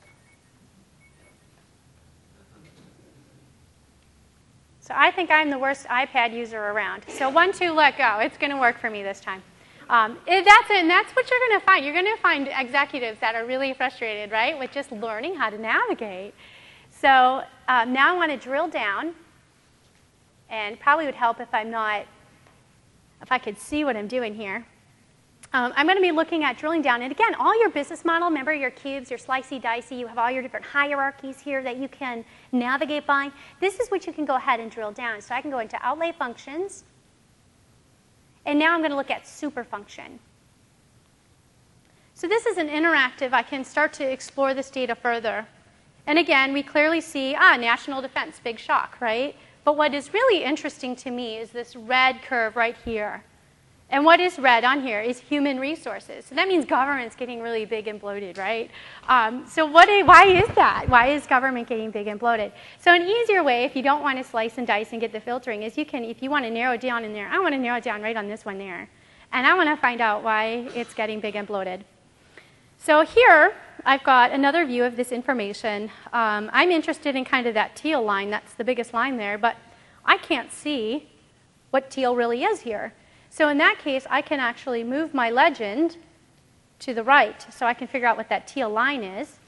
So I think I'm the worst iPad user around. So one, two, let go. It's going to work for me this time. Um, it, that's it, and that's what you're going to find. You're going to find executives that are really frustrated, right, with just learning how to navigate. So um, now I want to drill down, and probably would help if I'm not, if I could see what I'm doing here. Um, I'm going to be looking at drilling down. And again, all your business model, remember your cubes, your slicey dicey, you have all your different hierarchies here that you can navigate by. This is what you can go ahead and drill down. So I can go into outlay functions. And now I'm going to look at super function. So this is an interactive. I can start to explore this data further. And again, we clearly see, ah, national defense, big shock, right? But what is really interesting to me is this red curve right here. And what is red on here is human resources. So that means government's getting really big and bloated, right? Um, so what, why is that? Why is government getting big and bloated? So an easier way, if you don't want to slice and dice and get the filtering, is you can, if you want to narrow down in there, I want to narrow down right on this one there. And I want to find out why it's getting big and bloated. So here, I've got another view of this information. Um, I'm interested in kind of that teal line. That's the biggest line there. But I can't see what teal really is here. So in that case, I can actually move my legend to the right so I can figure out what that teal line is.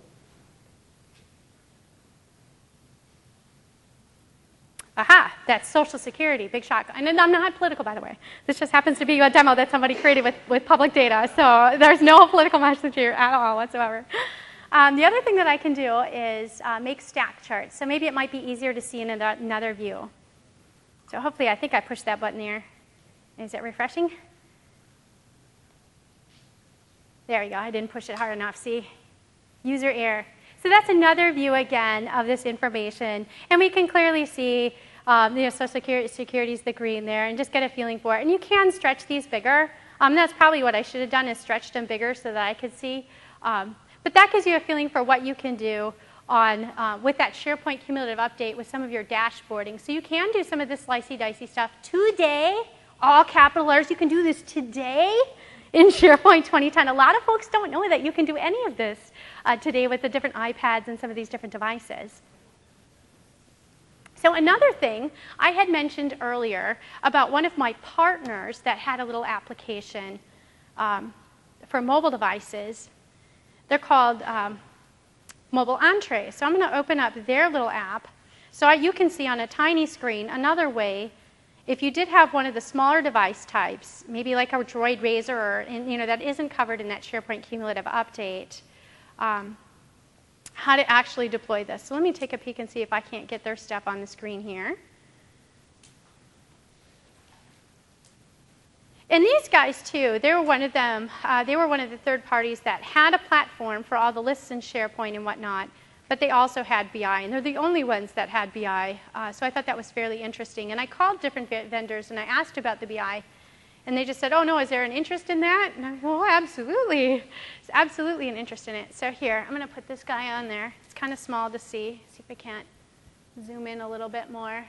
Aha, that's Social Security, big shock. And I'm not political, by the way. This just happens to be a demo that somebody created with, with public data. So there's no political message here at all whatsoever. Um, the other thing that I can do is uh, make stack charts. So maybe it might be easier to see in another view. So hopefully, I think I pushed that button there. Is it refreshing? There we go. I didn't push it hard enough. See? User error. So that's another view, again, of this information. And we can clearly see um, you know, Social Security, Security is the green there, and just get a feeling for it. And you can stretch these bigger. Um, that's probably what I should have done, is stretched them bigger so that I could see. Um, but that gives you a feeling for what you can do on, uh, with that SharePoint cumulative update with some of your dashboarding. So you can do some of this slicey dicey stuff today. All capital letters. You can do this today in SharePoint twenty ten. A lot of folks don't know that you can do any of this uh, today with the different iPads and some of these different devices. So another thing I had mentioned earlier about one of my partners that had a little application um, for mobile devices. They're called um, Mobile Entree. So I'm going to open up their little app. So I, you can see on a tiny screen another way. If you did have one of the smaller device types, maybe like a Droid Razr, or you know that isn't covered in that SharePoint cumulative update, um, how to actually deploy this. So let me take a peek and see if I can't get their stuff on the screen here. And these guys too, they were one of them. Uh, they were one of the third parties that had a platform for all the lists in SharePoint and whatnot. But they also had B I, and they're the only ones that had B I. Uh, so I thought that was fairly interesting. And I called different vendors, and I asked about the B I. And they just said, oh, no, is there an interest in that? And I go, oh, absolutely. There's absolutely an interest in it. So here, I'm going to put this guy on there. It's kind of small to see. See if I can't zoom in a little bit more.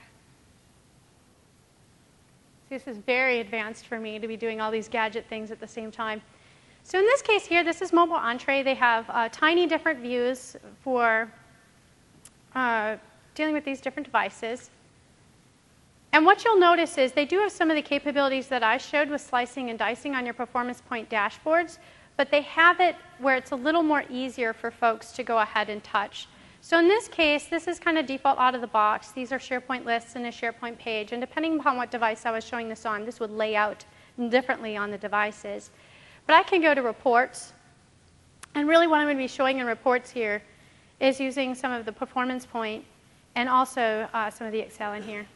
See, this is very advanced for me to be doing all these gadget things at the same time. So in this case here, this is Mobile Entree. They have uh, tiny different views for uh, dealing with these different devices. And what you'll notice is they do have some of the capabilities that I showed with slicing and dicing on your Performance Point dashboards, but they have it where it's a little more easier for folks to go ahead and touch. So in this case, this is kind of default out of the box. These are SharePoint lists and a SharePoint page. And depending upon what device I was showing this on, this would lay out differently on the devices. But I can go to reports, and really what I'm going to be showing in reports here is using some of the Performance Point and also uh, some of the Excel in here.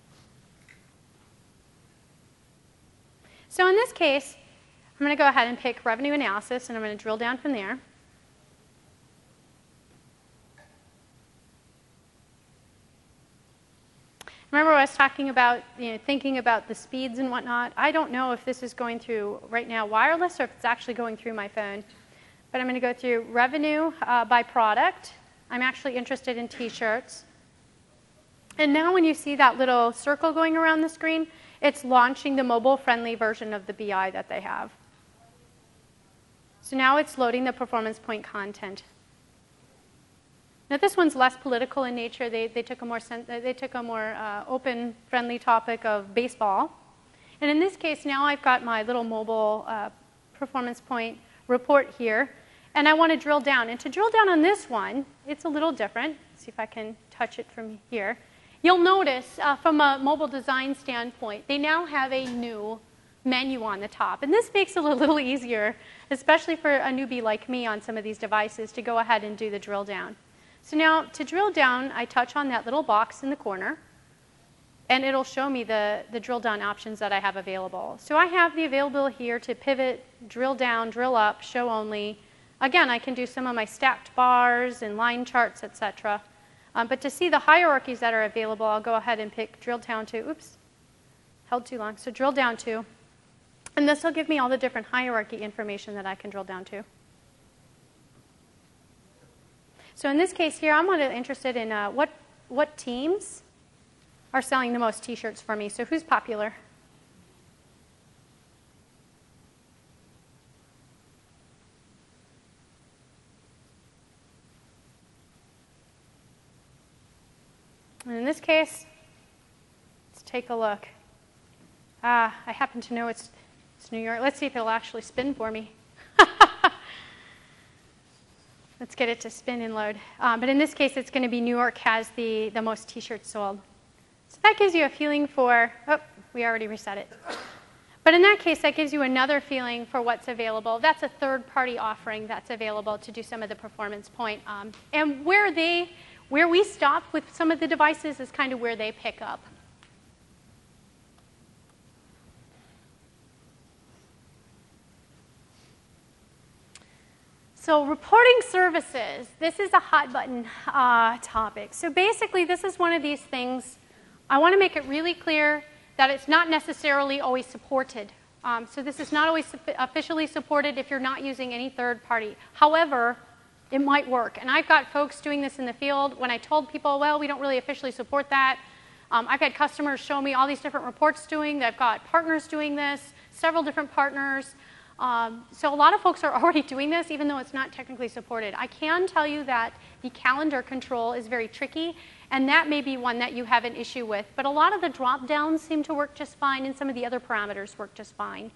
So in this case, I'm going to go ahead and pick revenue analysis, and I'm going to drill down from there. Remember was talking about, you know, thinking about the speeds and whatnot. I don't know if this is going through right now wireless or if it's actually going through my phone. But I'm going to go through revenue uh, by product. I'm actually interested in T-shirts. And now when you see that little circle going around the screen, it's launching the mobile-friendly version of the B I that they have. So now it's loading the performance point content. Now this one's less political in nature. They, they took a more, they took a more uh, open, friendly topic of baseball. And in this case, now I've got my little mobile uh, performance point report here. And I want to drill down. And to drill down on this one, it's a little different. Let's see if I can touch it from here. You'll notice uh, from a mobile design standpoint, they now have a new menu on the top. And this makes it a little easier, especially for a newbie like me on some of these devices, to go ahead and do the drill down. So now to drill down, I touch on that little box in the corner, and it'll show me the, the drill down options that I have available. So I have the available here to pivot, drill down, drill up, show only. Again, I can do some of my stacked bars and line charts, et cetera. Um, but to see the hierarchies that are available, I'll go ahead and pick drill down to, oops, held too long, so drill down to. And this will give me all the different hierarchy information that I can drill down to. So in this case here, I'm interested in uh, what, what teams are selling the most T-shirts for me. So who's popular? And in this case, let's take a look. Ah, I happen to know it's, it's New York. Let's see if it'll actually spin for me. Let's get it to spin and load. Um, but in this case, it's going to be New York has the, the most T-shirts sold. So that gives you a feeling for, oh, we already reset it. But in that case, that gives you another feeling for what's available. That's a third-party offering that's available to do some of the performance point. Um, and where they, where we stop with some of the devices is kind of where they pick up. So reporting services, this is a hot button uh, topic. So basically, this is one of these things, I want to make it really clear that it's not necessarily always supported. Um, so this is not always su officially supported if you're not using any third party. However, it might work. And I've got folks doing this in the field. When I told people, well, we don't really officially support that, um, I've had customers show me all these different reports doing. They've got partners doing this, several different partners. Um, so a lot of folks are already doing this, even though it's not technically supported. I can tell you that the calendar control is very tricky, and that may be one that you have an issue with. But a lot of the drop-downs seem to work just fine, and some of the other parameters work just fine.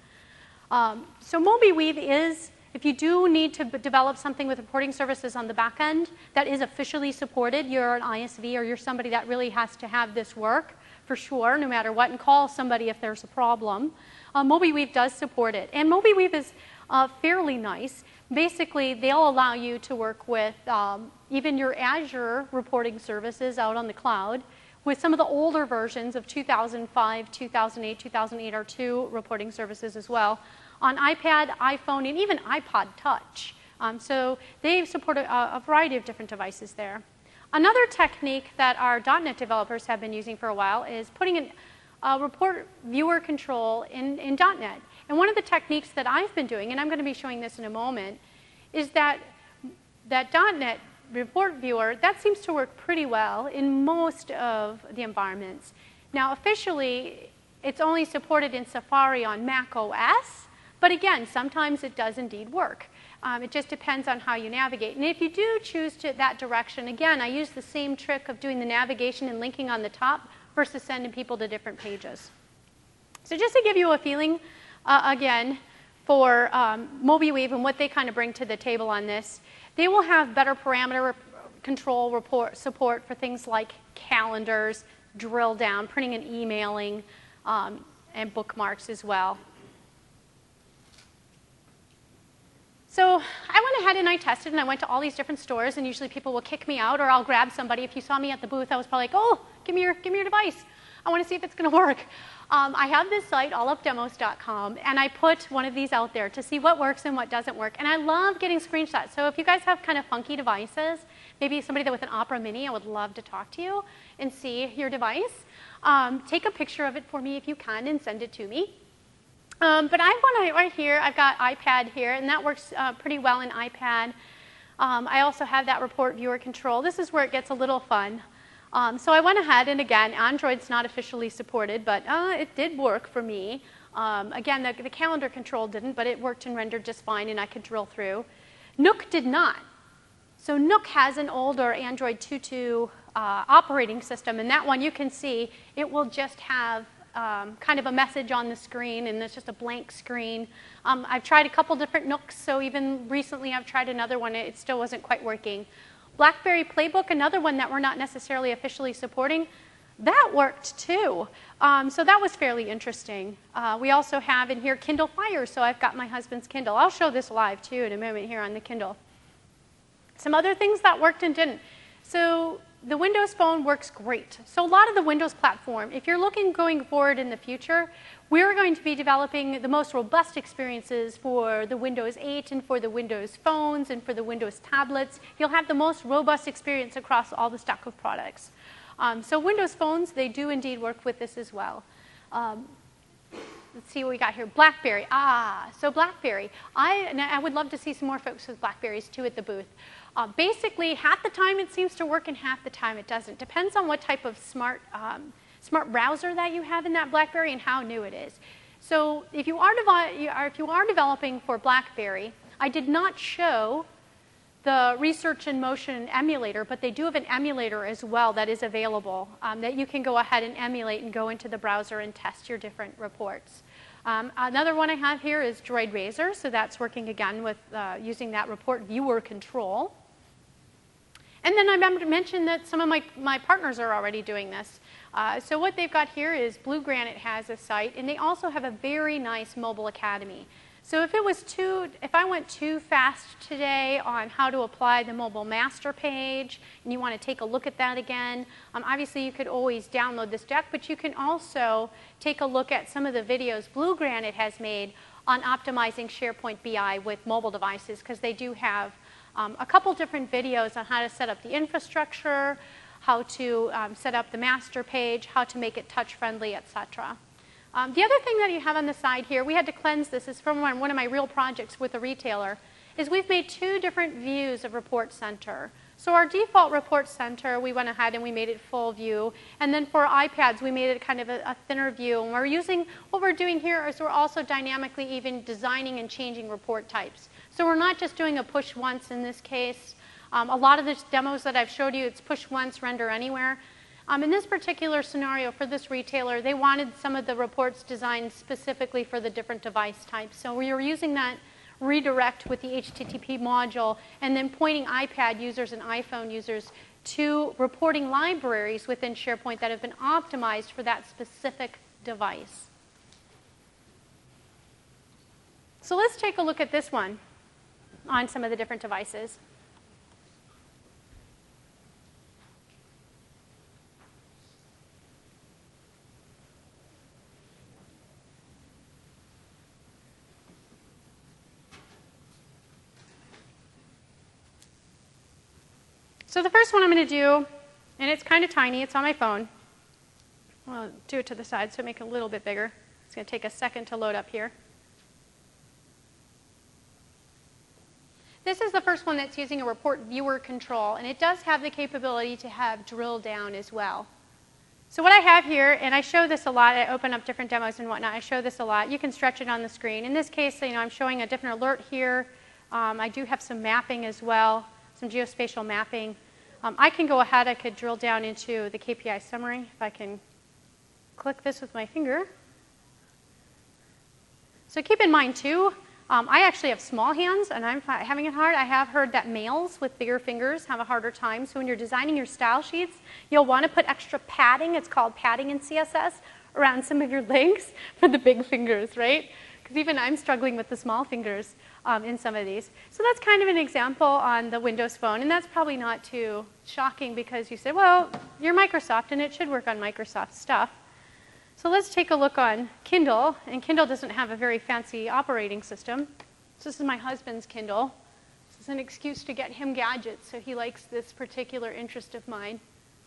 Um, so MobiWeave is, if you do need to develop something with reporting services on the back end that is officially supported, you're an I S V or you're somebody that really has to have this work, for sure, no matter what, and call somebody if there's a problem. Uh, MobiWeave does support it. And MobiWeave is uh, fairly nice. Basically, they'll allow you to work with um, even your Azure reporting services out on the cloud with some of the older versions of two thousand five, two thousand eight, two thousand eight R two reporting services as well on iPad, iPhone, and even iPod Touch. Um, so they support a, a variety of different devices there. Another technique that our dot net developers have been using for a while is putting an Uh, report viewer control in, in dot net. And one of the techniques that I've been doing, and I'm going to be showing this in a moment, is that that dot net report viewer, that seems to work pretty well in most of the environments. Now, officially, it's only supported in Safari on Mac O S, but again, sometimes it does indeed work. Um, it just depends on how you navigate. And if you do choose to that direction, again, I use the same trick of doing the navigation and linking on the top versus sending people to different pages. So just to give you a feeling, uh, again, for um, MobiWeave and what they kind of bring to the table on this, they will have better parameter rep control report support for things like calendars, drill down, printing and emailing, um, and bookmarks as well. So I went ahead and I tested, and I went to all these different stores, and usually people will kick me out, or I'll grab somebody. If you saw me at the booth, I was probably like, oh, give me your, give me your device. I want to see if it's going to work. Um, I have this site, all up demos dot com, and I put one of these out there to see what works and what doesn't work. And I love getting screenshots. So if you guys have kind of funky devices, maybe somebody that with an Opera Mini, I would love to talk to you and see your device. Um, take a picture of it for me if you can and send it to me. Um, but I want to, right here, I've got iPad here, and that works uh, pretty well in iPad. Um, I also have that report viewer control. This is where it gets a little fun. Um, so I went ahead, and again, Android's not officially supported, but uh, it did work for me. Um, again, the, the calendar control didn't, but it worked and rendered just fine, and I could drill through. Nook did not. So Nook has an older Android two point two uh, operating system, and that one you can see, it will just have um, kind of a message on the screen, and it's just a blank screen. Um, I've tried a couple different Nooks, so even recently I've tried another one. It still wasn't quite working. BlackBerry Playbook, another one that we're not necessarily officially supporting, that worked too. Um, so that was fairly interesting. Uh, we also have in here Kindle Fire, so I've got my husband's Kindle. I'll show this live too in a moment here on the Kindle. Some other things that worked and didn't. So the Windows Phone works great. So a lot of the Windows platform, if you're looking going forward in the future, we're going to be developing the most robust experiences for the Windows eight and for the Windows phones and for the Windows tablets. You'll have the most robust experience across all the stock of products. Um, so Windows phones, they do indeed work with this as well. Um, let's see what we got here. BlackBerry. Ah, so BlackBerry. I, and I would love to see some more folks with BlackBerries too at the booth. Uh, basically, half the time it seems to work and half the time it doesn't. Depends on what type of smart um, smart browser that you have in that BlackBerry and how new it is. So if you are, if you are developing for BlackBerry, I did not show the Research in Motion emulator, but they do have an emulator as well that is available um, that you can go ahead and emulate and go into the browser and test your different reports. Um, another one I have here is Droid Razor, so that's working again with uh, using that report viewer control. And then I mentioned that some of my, my partners are already doing this. Uh, so what they've got here is Blue Granite has a site, and they also have a very nice mobile academy. So if it was too, if I went too fast today on how to apply the mobile master page, and you want to take a look at that again, um, obviously you could always download this deck, but you can also take a look at some of the videos Blue Granite has made on optimizing SharePoint B I with mobile devices, because they do have um, a couple different videos on how to set up the infrastructure, how to um, set up the master page, how to make it touch-friendly, et cetera. Um, the other thing that you have on the side here, we had to cleanse this, is from one of my real projects with a retailer, is we've made two different views of Report Center. So our default Report Center, we went ahead and we made it full view. And then for iPads, we made it kind of a, a thinner view. And we're using, what we're doing here is we're also dynamically even designing and changing report types. So we're not just doing a push once in this case. Um, a lot of the demos that I've showed you, it's push once, render anywhere. Um, in this particular scenario for this retailer, they wanted some of the reports designed specifically for the different device types. So we were using that redirect with the H T T P module and then pointing iPad users and iPhone users to reporting libraries within SharePoint that have been optimized for that specific device. So let's take a look at this one on some of the different devices. So the first one I'm going to do, and it's kind of tiny, it's on my phone. I'll do it to the side so make it a little bit bigger. It's going to take a second to load up here. This is the first one that's using a report viewer control, and it does have the capability to have drill down as well. So what I have here, and I show this a lot, I open up different demos and whatnot, I show this a lot. You can stretch it on the screen. In this case, you know, I'm showing a different alert here. Um, I do have some mapping as well, some geospatial mapping. Um, I can go ahead, I could drill down into the K P I summary if I can click this with my finger. So keep in mind too, um, I actually have small hands and I'm having it hard. I have heard that males with bigger fingers have a harder time. So when you're designing your style sheets, you'll want to put extra padding, it's called padding in C S S, around some of your legs for the big fingers, right? Because even I'm struggling with the small fingers um, in some of these. So that's kind of an example on the Windows Phone, and that's probably not too shocking because you say, well, you're Microsoft and it should work on Microsoft stuff. So let's take a look on Kindle. And Kindle doesn't have a very fancy operating system. So this is my husband's Kindle. This is an excuse to get him gadgets, so he likes this particular interest of mine.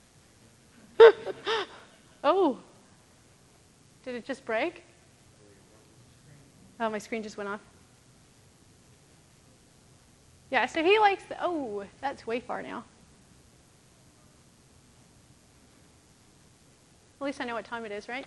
Oh, did it just break? Oh, my screen just went off. Yeah, so he likes the, oh, that's way far now. At least I know what time it is, right?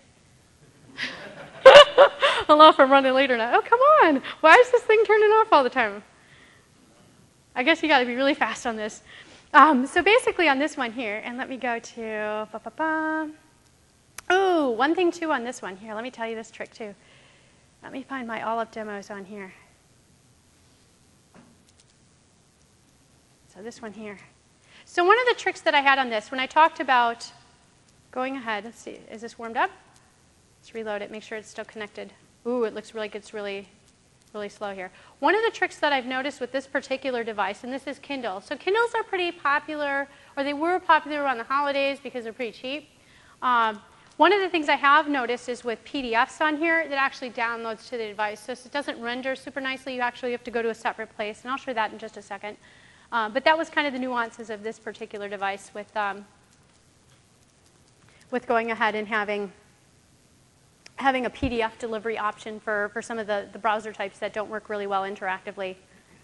I'll know if I'm running later now. Oh, come on. Why is this thing turning off all the time? I guess you got to be really fast on this. Um, so basically on this one here, and let me go to, ba, ba, ba. Oh, one thing too on this one here. Let me tell you this trick too. Let me find my all up demos on here. So this one here. So one of the tricks that I had on this, when I talked about going ahead, let's see, is this warmed up? Let's reload it, make sure it's still connected. Ooh, it looks like it's really, really slow here. One of the tricks that I've noticed with this particular device, and this is Kindle. So Kindles are pretty popular, or they were popular around the holidays because they're pretty cheap. Um, one of the things I have noticed is with P D Fs on here, that actually downloads to the device. So it doesn't render super nicely. You actually have to go to a separate place, and I'll show you that in just a second. Uh, but that was kind of the nuances of this particular device with, um, with going ahead and having, having a P D F delivery option for, for some of the, the browser types that don't work really well interactively.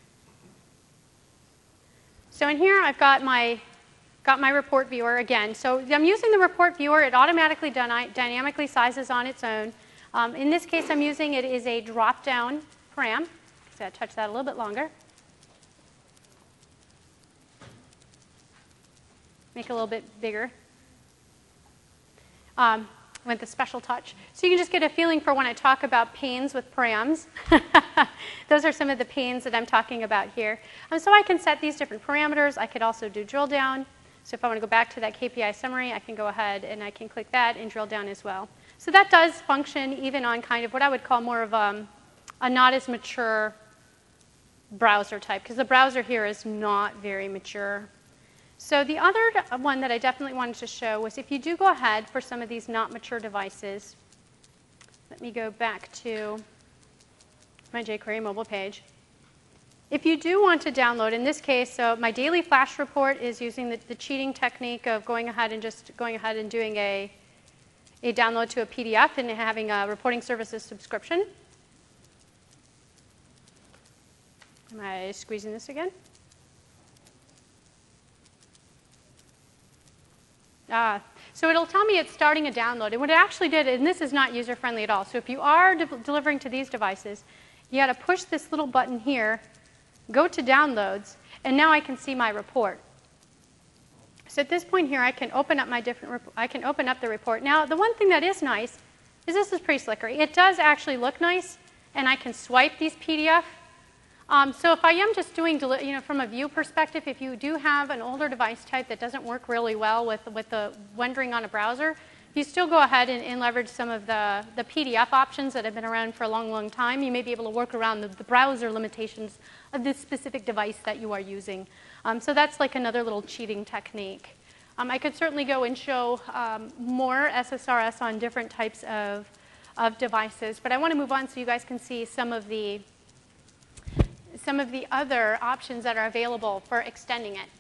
So in here, I've got my, got my report viewer again. So I'm using the report viewer. It automatically dyna dynamically sizes on its own. Um, in this case, I'm using it is a drop-down param. So I touch that a little bit longer. Make it a little bit bigger um, with a special touch. So you can just get a feeling for when I talk about panes with params. Those are some of the panes that I'm talking about here. Um, so I can set these different parameters. I could also do drill down. So if I want to go back to that K P I summary, I can go ahead and I can click that and drill down as well. So that does function even on kind of what I would call more of um, a not as mature browser type, because the browser here is not very mature. So the other one that I definitely wanted to show was if you do go ahead for some of these not mature devices, let me go back to my jQuery mobile page. If you do want to download, in this case, so my daily flash report is using the, the cheating technique of going ahead and just going ahead and doing a, a download to a P D F and having a reporting services subscription. Am I squeezing this again? Uh, so it'll tell me it's starting a download. And what it actually did, and this is not user-friendly at all. So if you are de delivering to these devices, you got to push this little button here, go to downloads, and now I can see my report. So at this point here, I can open up my different, I can open up the report. Now, the one thing that is nice is this is pretty slickery. It does actually look nice, and I can swipe these P D F. Um, so if I am just doing, you know, from a view perspective, if you do have an older device type that doesn't work really well with, with the rendering on a browser, you still go ahead and, and leverage some of the, the P D F options that have been around for a long, long time. You may be able to work around the, the browser limitations of this specific device that you are using. Um, so that's like another little cheating technique. Um, I could certainly go and show um, more S S R S on different types of, of devices, but I want to move on so you guys can see some of the some of the other options that are available for extending it.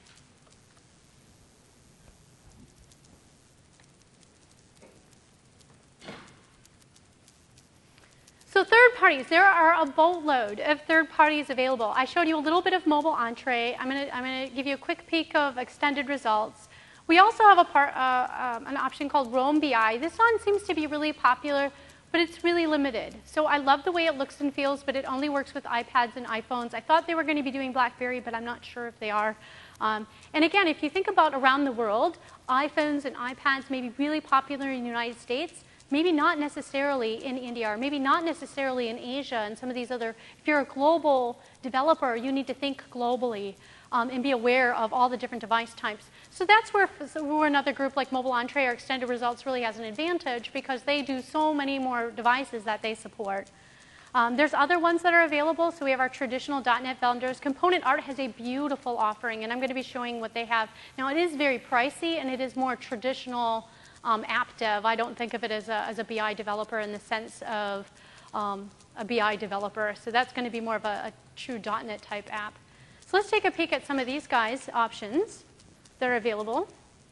So third parties, there are a boatload of third parties available. I showed you a little bit of Mobile Entree. I'm going to I'm going to give you a quick peek of extended results. We also have a part, uh, um, an option called Roam B I. This one seems to be really popular, but it's really limited. So I love the way it looks and feels, but it only works with iPads and iPhones. I thought they were going to be doing BlackBerry, but I'm not sure if they are. Um, and again, if you think about around the world, iPhones and iPads may be really popular in the United States, maybe not necessarily in India, or maybe not necessarily in Asia and some of these other. If you're a global developer, you need to think globally um, and be aware of all the different device types. So that's where, so where another group like Mobile Entree or Extended Results really has an advantage, because they do so many more devices that they support. Um, there's other ones that are available. So we have our traditional dot net vendors. Component Art has a beautiful offering, and I'm going to be showing what they have. Now, it is very pricey, and it is more traditional um, app dev. I don't think of it as a, as a B I developer in the sense of um, a B I developer. So that's going to be more of a, a true dot net type app. So let's take a peek at some of these guys' options that are available.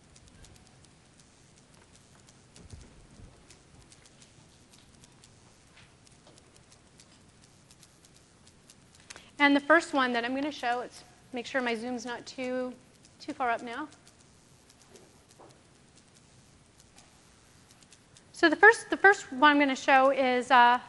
And the first one that I'm going to show, let's make sure my zoom's not too, too far up now. So the first, the first one I'm going to show is uh,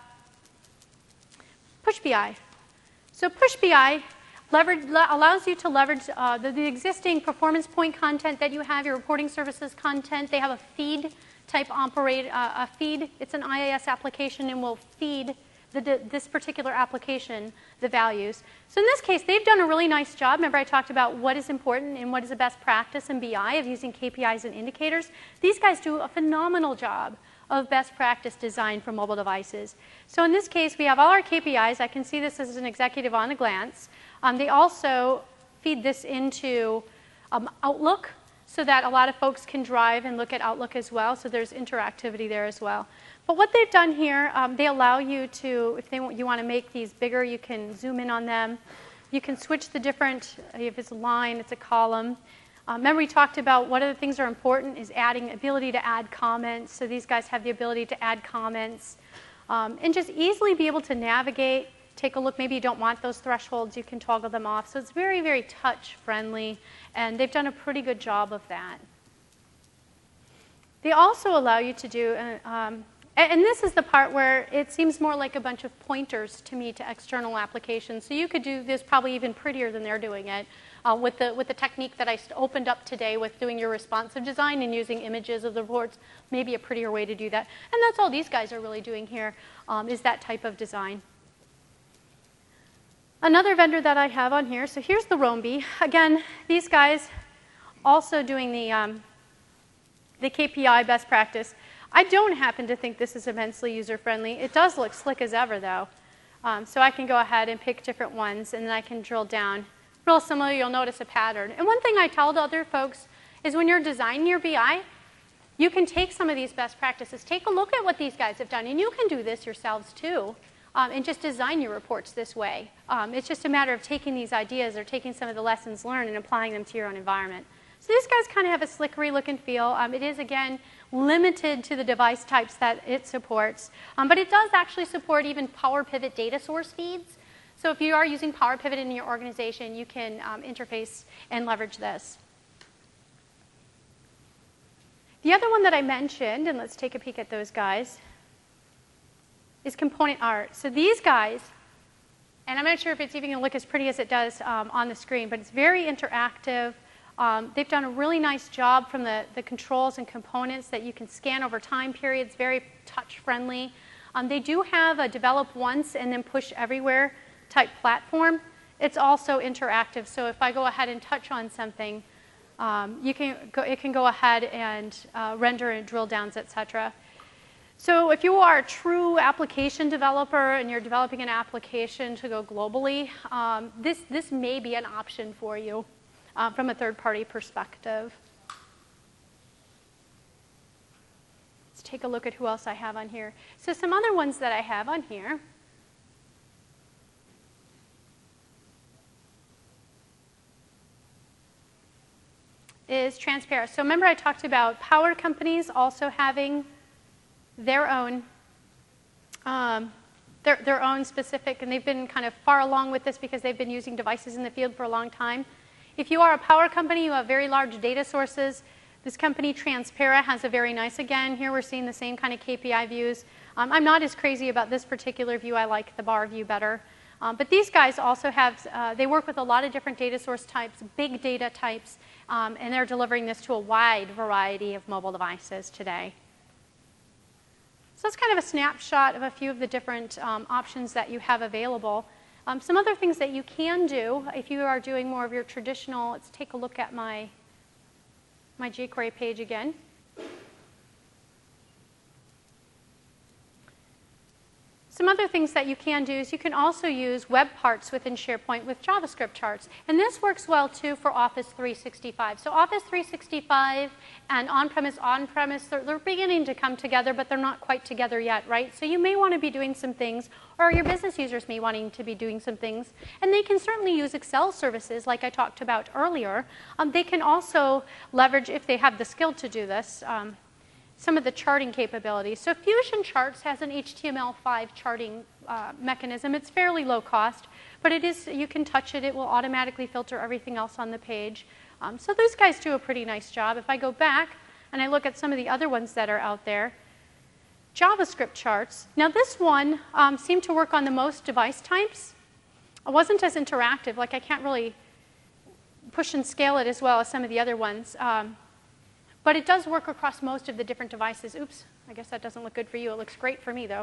PushBI. So PushBI leverage, allows you to leverage uh, the, the existing performance point content that you have, your reporting services content. They have a feed type operate, uh, a feed. It's an I A S application and will feed the, this particular application the values. So in this case, they've done a really nice job. Remember I talked about what is important and what is the best practice in B I of using K P Is and indicators. These guys do a phenomenal job of best practice design for mobile devices. So in this case, we have all our K P Is. I can see this as an executive on a glance. Um, they also feed this into um, Outlook so that a lot of folks can drive and look at Outlook as well. So there's interactivity there as well. But what they've done here, um, they allow you to, if they want, you want to make these bigger, you can zoom in on them. You can switch the different, if it's a line, it's a column. Uh, remember we talked about what other things are important is adding ability to add comments. So these guys have the ability to add comments um, and just easily be able to navigate, take a look. Maybe you don't want those thresholds, you can toggle them off. So it's very, very touch friendly, and they've done a pretty good job of that. They also allow you to do, uh, um, and this is the part where it seems more like a bunch of pointers to me to external applications. So you could do this probably even prettier than they're doing it uh, with, the, with the technique that I opened up today with doing your responsive design and using images of the reports, maybe a prettier way to do that. And that's all these guys are really doing here um, is that type of design. Another vendor that I have on here, so here's the Roamby. Again, these guys also doing the, um, the K P I best practice. I don't happen to think this is immensely user-friendly. It does look slick as ever, though. Um, so I can go ahead and pick different ones, and then I can drill down. Real similar, you'll notice a pattern. And one thing I tell to other folks is when you're designing your B I, you can take some of these best practices. Take a look at what these guys have done, and you can do this yourselves, too, um, and just design your reports this way. Um, it's just a matter of taking these ideas or taking some of the lessons learned and applying them to your own environment. So these guys kind of have a slickery look and feel. Um, it is, again, limited to the device types that it supports. Um, but it does actually support even PowerPivot data source feeds. So if you are using PowerPivot in your organization, you can um, interface and leverage this. The other one that I mentioned, and let's take a peek at those guys, is Component Art. So these guys, and I'm not sure if it's even going to look as pretty as it does um, on the screen, but it's very interactive. Um, they've done a really nice job from the, the controls and components that you can scan over time periods, very touch-friendly. Um, they do have a develop once and then push everywhere type platform. It's also interactive, so if I go ahead and touch on something, um, you can go, it can go ahead and uh, render and drill downs, et cetera. So if you are a true application developer and you're developing an application to go globally, um, this, this may be an option for you. Uh, from a third-party perspective. Let's take a look at who else I have on here. So some other ones that I have on here. Is Transpara. So remember I talked about power companies also having their own um, their, their own specific, and they've been kind of far along with this because they've been using devices in the field for a long time. If you are a power company, you have very large data sources. This company, Transpara, has a very nice, again, here we're seeing the same kind of K P I views. Um, I'm not as crazy about this particular view. I like the bar view better. Um, but these guys also have, uh, they work with a lot of different data source types, big data types, um, and they're delivering this to a wide variety of mobile devices today. So that's kind of a snapshot of a few of the different um, options that you have available. Um, some other things that you can do if you are doing more of your traditional, let's take a look at my, my jQuery page again. Some other things that you can do is you can also use web parts within SharePoint with JavaScript charts. And this works well, too, for Office three sixty-five. So Office three sixty-five and on-premise, on-premise, they're, they're beginning to come together, but they're not quite together yet, right? So you may want to be doing some things, or your business users may wanting to be doing some things. And they can certainly use Excel services, like I talked about earlier. Um, they can also leverage, if they have the skill to do this, um, some of the charting capabilities. So Fusion Charts has an H T M L five charting uh, mechanism. It's fairly low cost, but it is, you can touch it. It will automatically filter everything else on the page. Um, so those guys do a pretty nice job. If I go back and I look at some of the other ones that are out there, JavaScript charts. Now this one um, seemed to work on the most device types. It wasn't as interactive. Like I can't really push and scale it as well as some of the other ones. Um, But it does work across most of the different devices. Oops, I guess that doesn't look good for you. It looks great for me, though.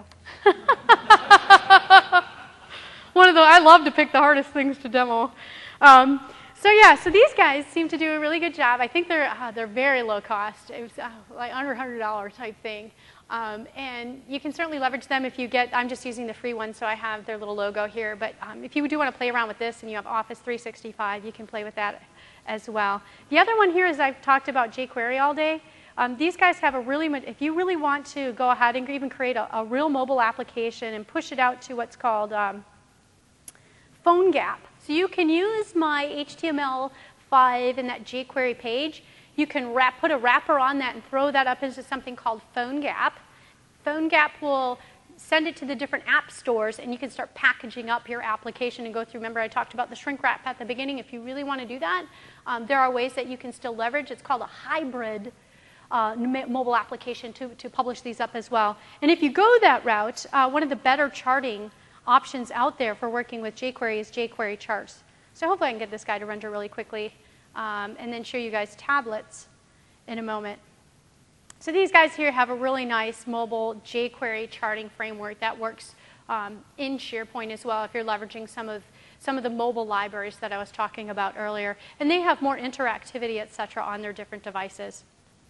One of the, I love to pick the hardest things to demo. Um, so yeah, so these guys seem to do a really good job. I think they're, uh, they're very low cost. It was uh, like under one hundred dollars type thing. Um, and you can certainly leverage them if you get, I'm just using the free one, so I have their little logo here. But um, if you do want to play around with this and you have Office three sixty-five, you can play with that as well. The other one here is I've talked about jQuery all day. Um, these guys have a really, if you really want to go ahead and even create a, a real mobile application and push it out to what's called um, PhoneGap. So you can use my H T M L five in that jQuery page. You can wrap, put a wrapper on that and throw that up into something called PhoneGap. PhoneGap will send it to the different app stores, and you can start packaging up your application and go through. Remember, I talked about the shrink wrap at the beginning. If you really want to do that, um, there are ways that you can still leverage. It's called a hybrid uh, mobile application to, to publish these up as well. And if you go that route, uh, one of the better charting options out there for working with jQuery is jQuery charts. So hopefully I can get this guy to render really quickly um, and then show you guys tablets in a moment. So these guys here have a really nice mobile jQuery charting framework that works um, in SharePoint as well if you're leveraging some of, some of the mobile libraries that I was talking about earlier. And they have more interactivity, et cetera, on their different devices.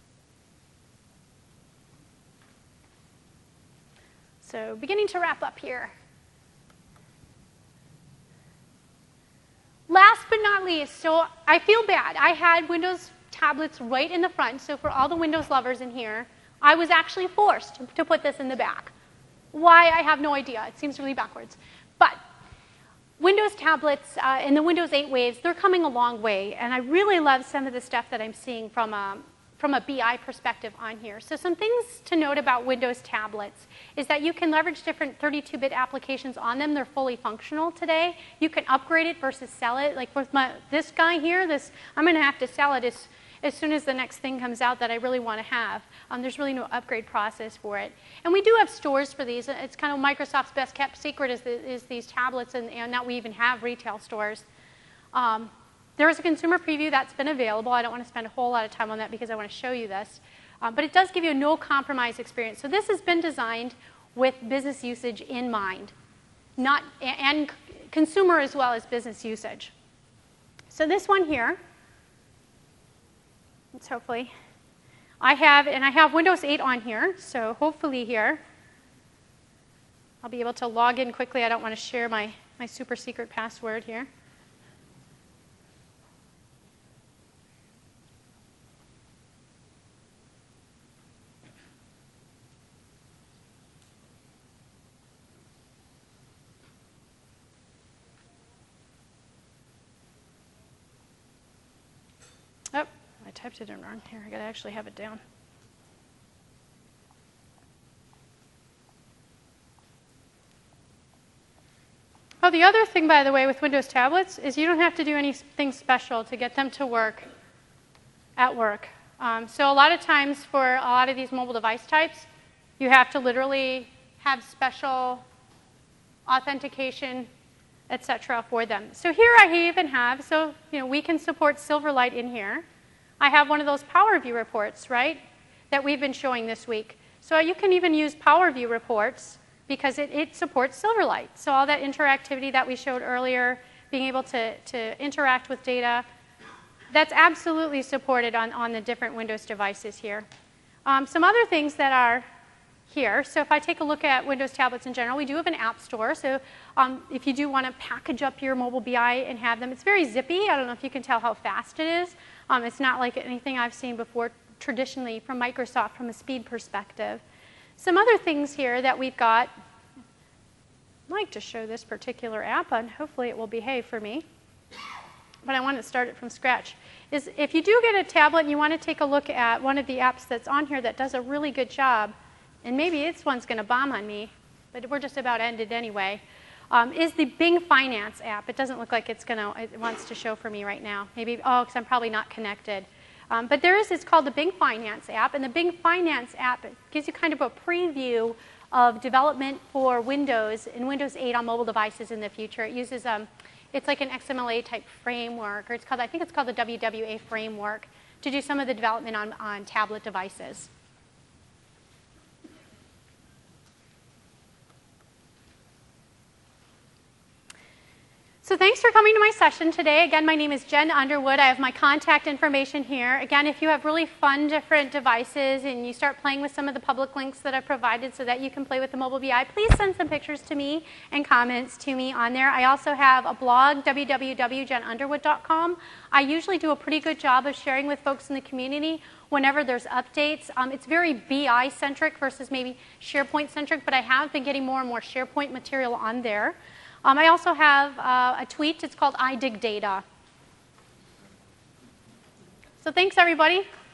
So beginning to wrap up here. Last but not least, so I feel bad. I had Windows tablets right in the front, so for all the Windows lovers in here, I was actually forced to put this in the back. Why, I have no idea. It seems really backwards. But Windows tablets uh, and the Windows eight waves, they're coming a long way, and I really love some of the stuff that I'm seeing from a, from a B I perspective on here. So some things to note about Windows tablets is that you can leverage different thirty-two bit applications on them. They're fully functional today. You can upgrade it versus sell it. Like with my, this guy here, this, I'm going to have to sell it as as soon as the next thing comes out that I really want to have. Um, there's really no upgrade process for it. And we do have stores for these. It's kind of Microsoft's best kept secret is, the, is these tablets, and, and now we even have retail stores. Um, there is a consumer preview that's been available. I don't want to spend a whole lot of time on that because I want to show you this. Um, but it does give you a no compromise experience. So this has been designed with business usage in mind, not, and consumer as well as business usage. So this one here, let's hopefully, I have, and I have Windows eight on here, so hopefully here, I'll be able to log in quickly. I don't want to share my, my super secret password here. Oh, I typed it in wrong here. I gotta actually have it down. Oh, the other thing, by the way, with Windows tablets is you don't have to do anything special to get them to work at work. Um, so a lot of times for a lot of these mobile device types, you have to literally have special authentication, et cetera, for them. So here I even have, so you know, we can support Silverlight in here. I have one of those PowerView reports, right, that we've been showing this week. So you can even use PowerView reports because it, it supports Silverlight. So all that interactivity that we showed earlier, being able to, to interact with data, that's absolutely supported on, on the different Windows devices here. Um, some other things that are here. So if I take a look at Windows tablets in general, we do have an app store. So um, if you do want to package up your mobile B I and have them, it's very zippy. I don't know if you can tell how fast it is. Um, it's not like anything I've seen before traditionally from Microsoft from a speed perspective. Some other things here that we've got. I'd like to show this particular app, and hopefully it will behave for me. But I want to start it from scratch. Is if you do get a tablet and you want to take a look at one of the apps that's on here that does a really good job, and maybe this one's going to bomb on me, but we're just about ended anyway, um, is the Bing Finance app. It doesn't look like it's going to, it wants to show for me right now. Maybe, oh, because I'm probably not connected. Um, but there is, it's called the Bing Finance app, and the Bing Finance app it gives you kind of a preview of development for Windows and Windows eight on mobile devices in the future. It uses, um, it's like an X M L A type framework, or it's called, I think it's called the W W A framework, to do some of the development on, on tablet devices. So thanks for coming to my session today. Again, my name is Jen Underwood. I have my contact information here. Again, if you have really fun different devices and you start playing with some of the public links that I've provided so that you can play with the mobile B I, please send some pictures to me and comments to me on there. I also have a blog, w w w dot jen underwood dot com. I usually do a pretty good job of sharing with folks in the community whenever there's updates. Um, it's very B I-centric versus maybe SharePoint-centric, but I have been getting more and more SharePoint material on there. Um, I also have uh, a tweet. It's called I Dig Data. So thanks, everybody.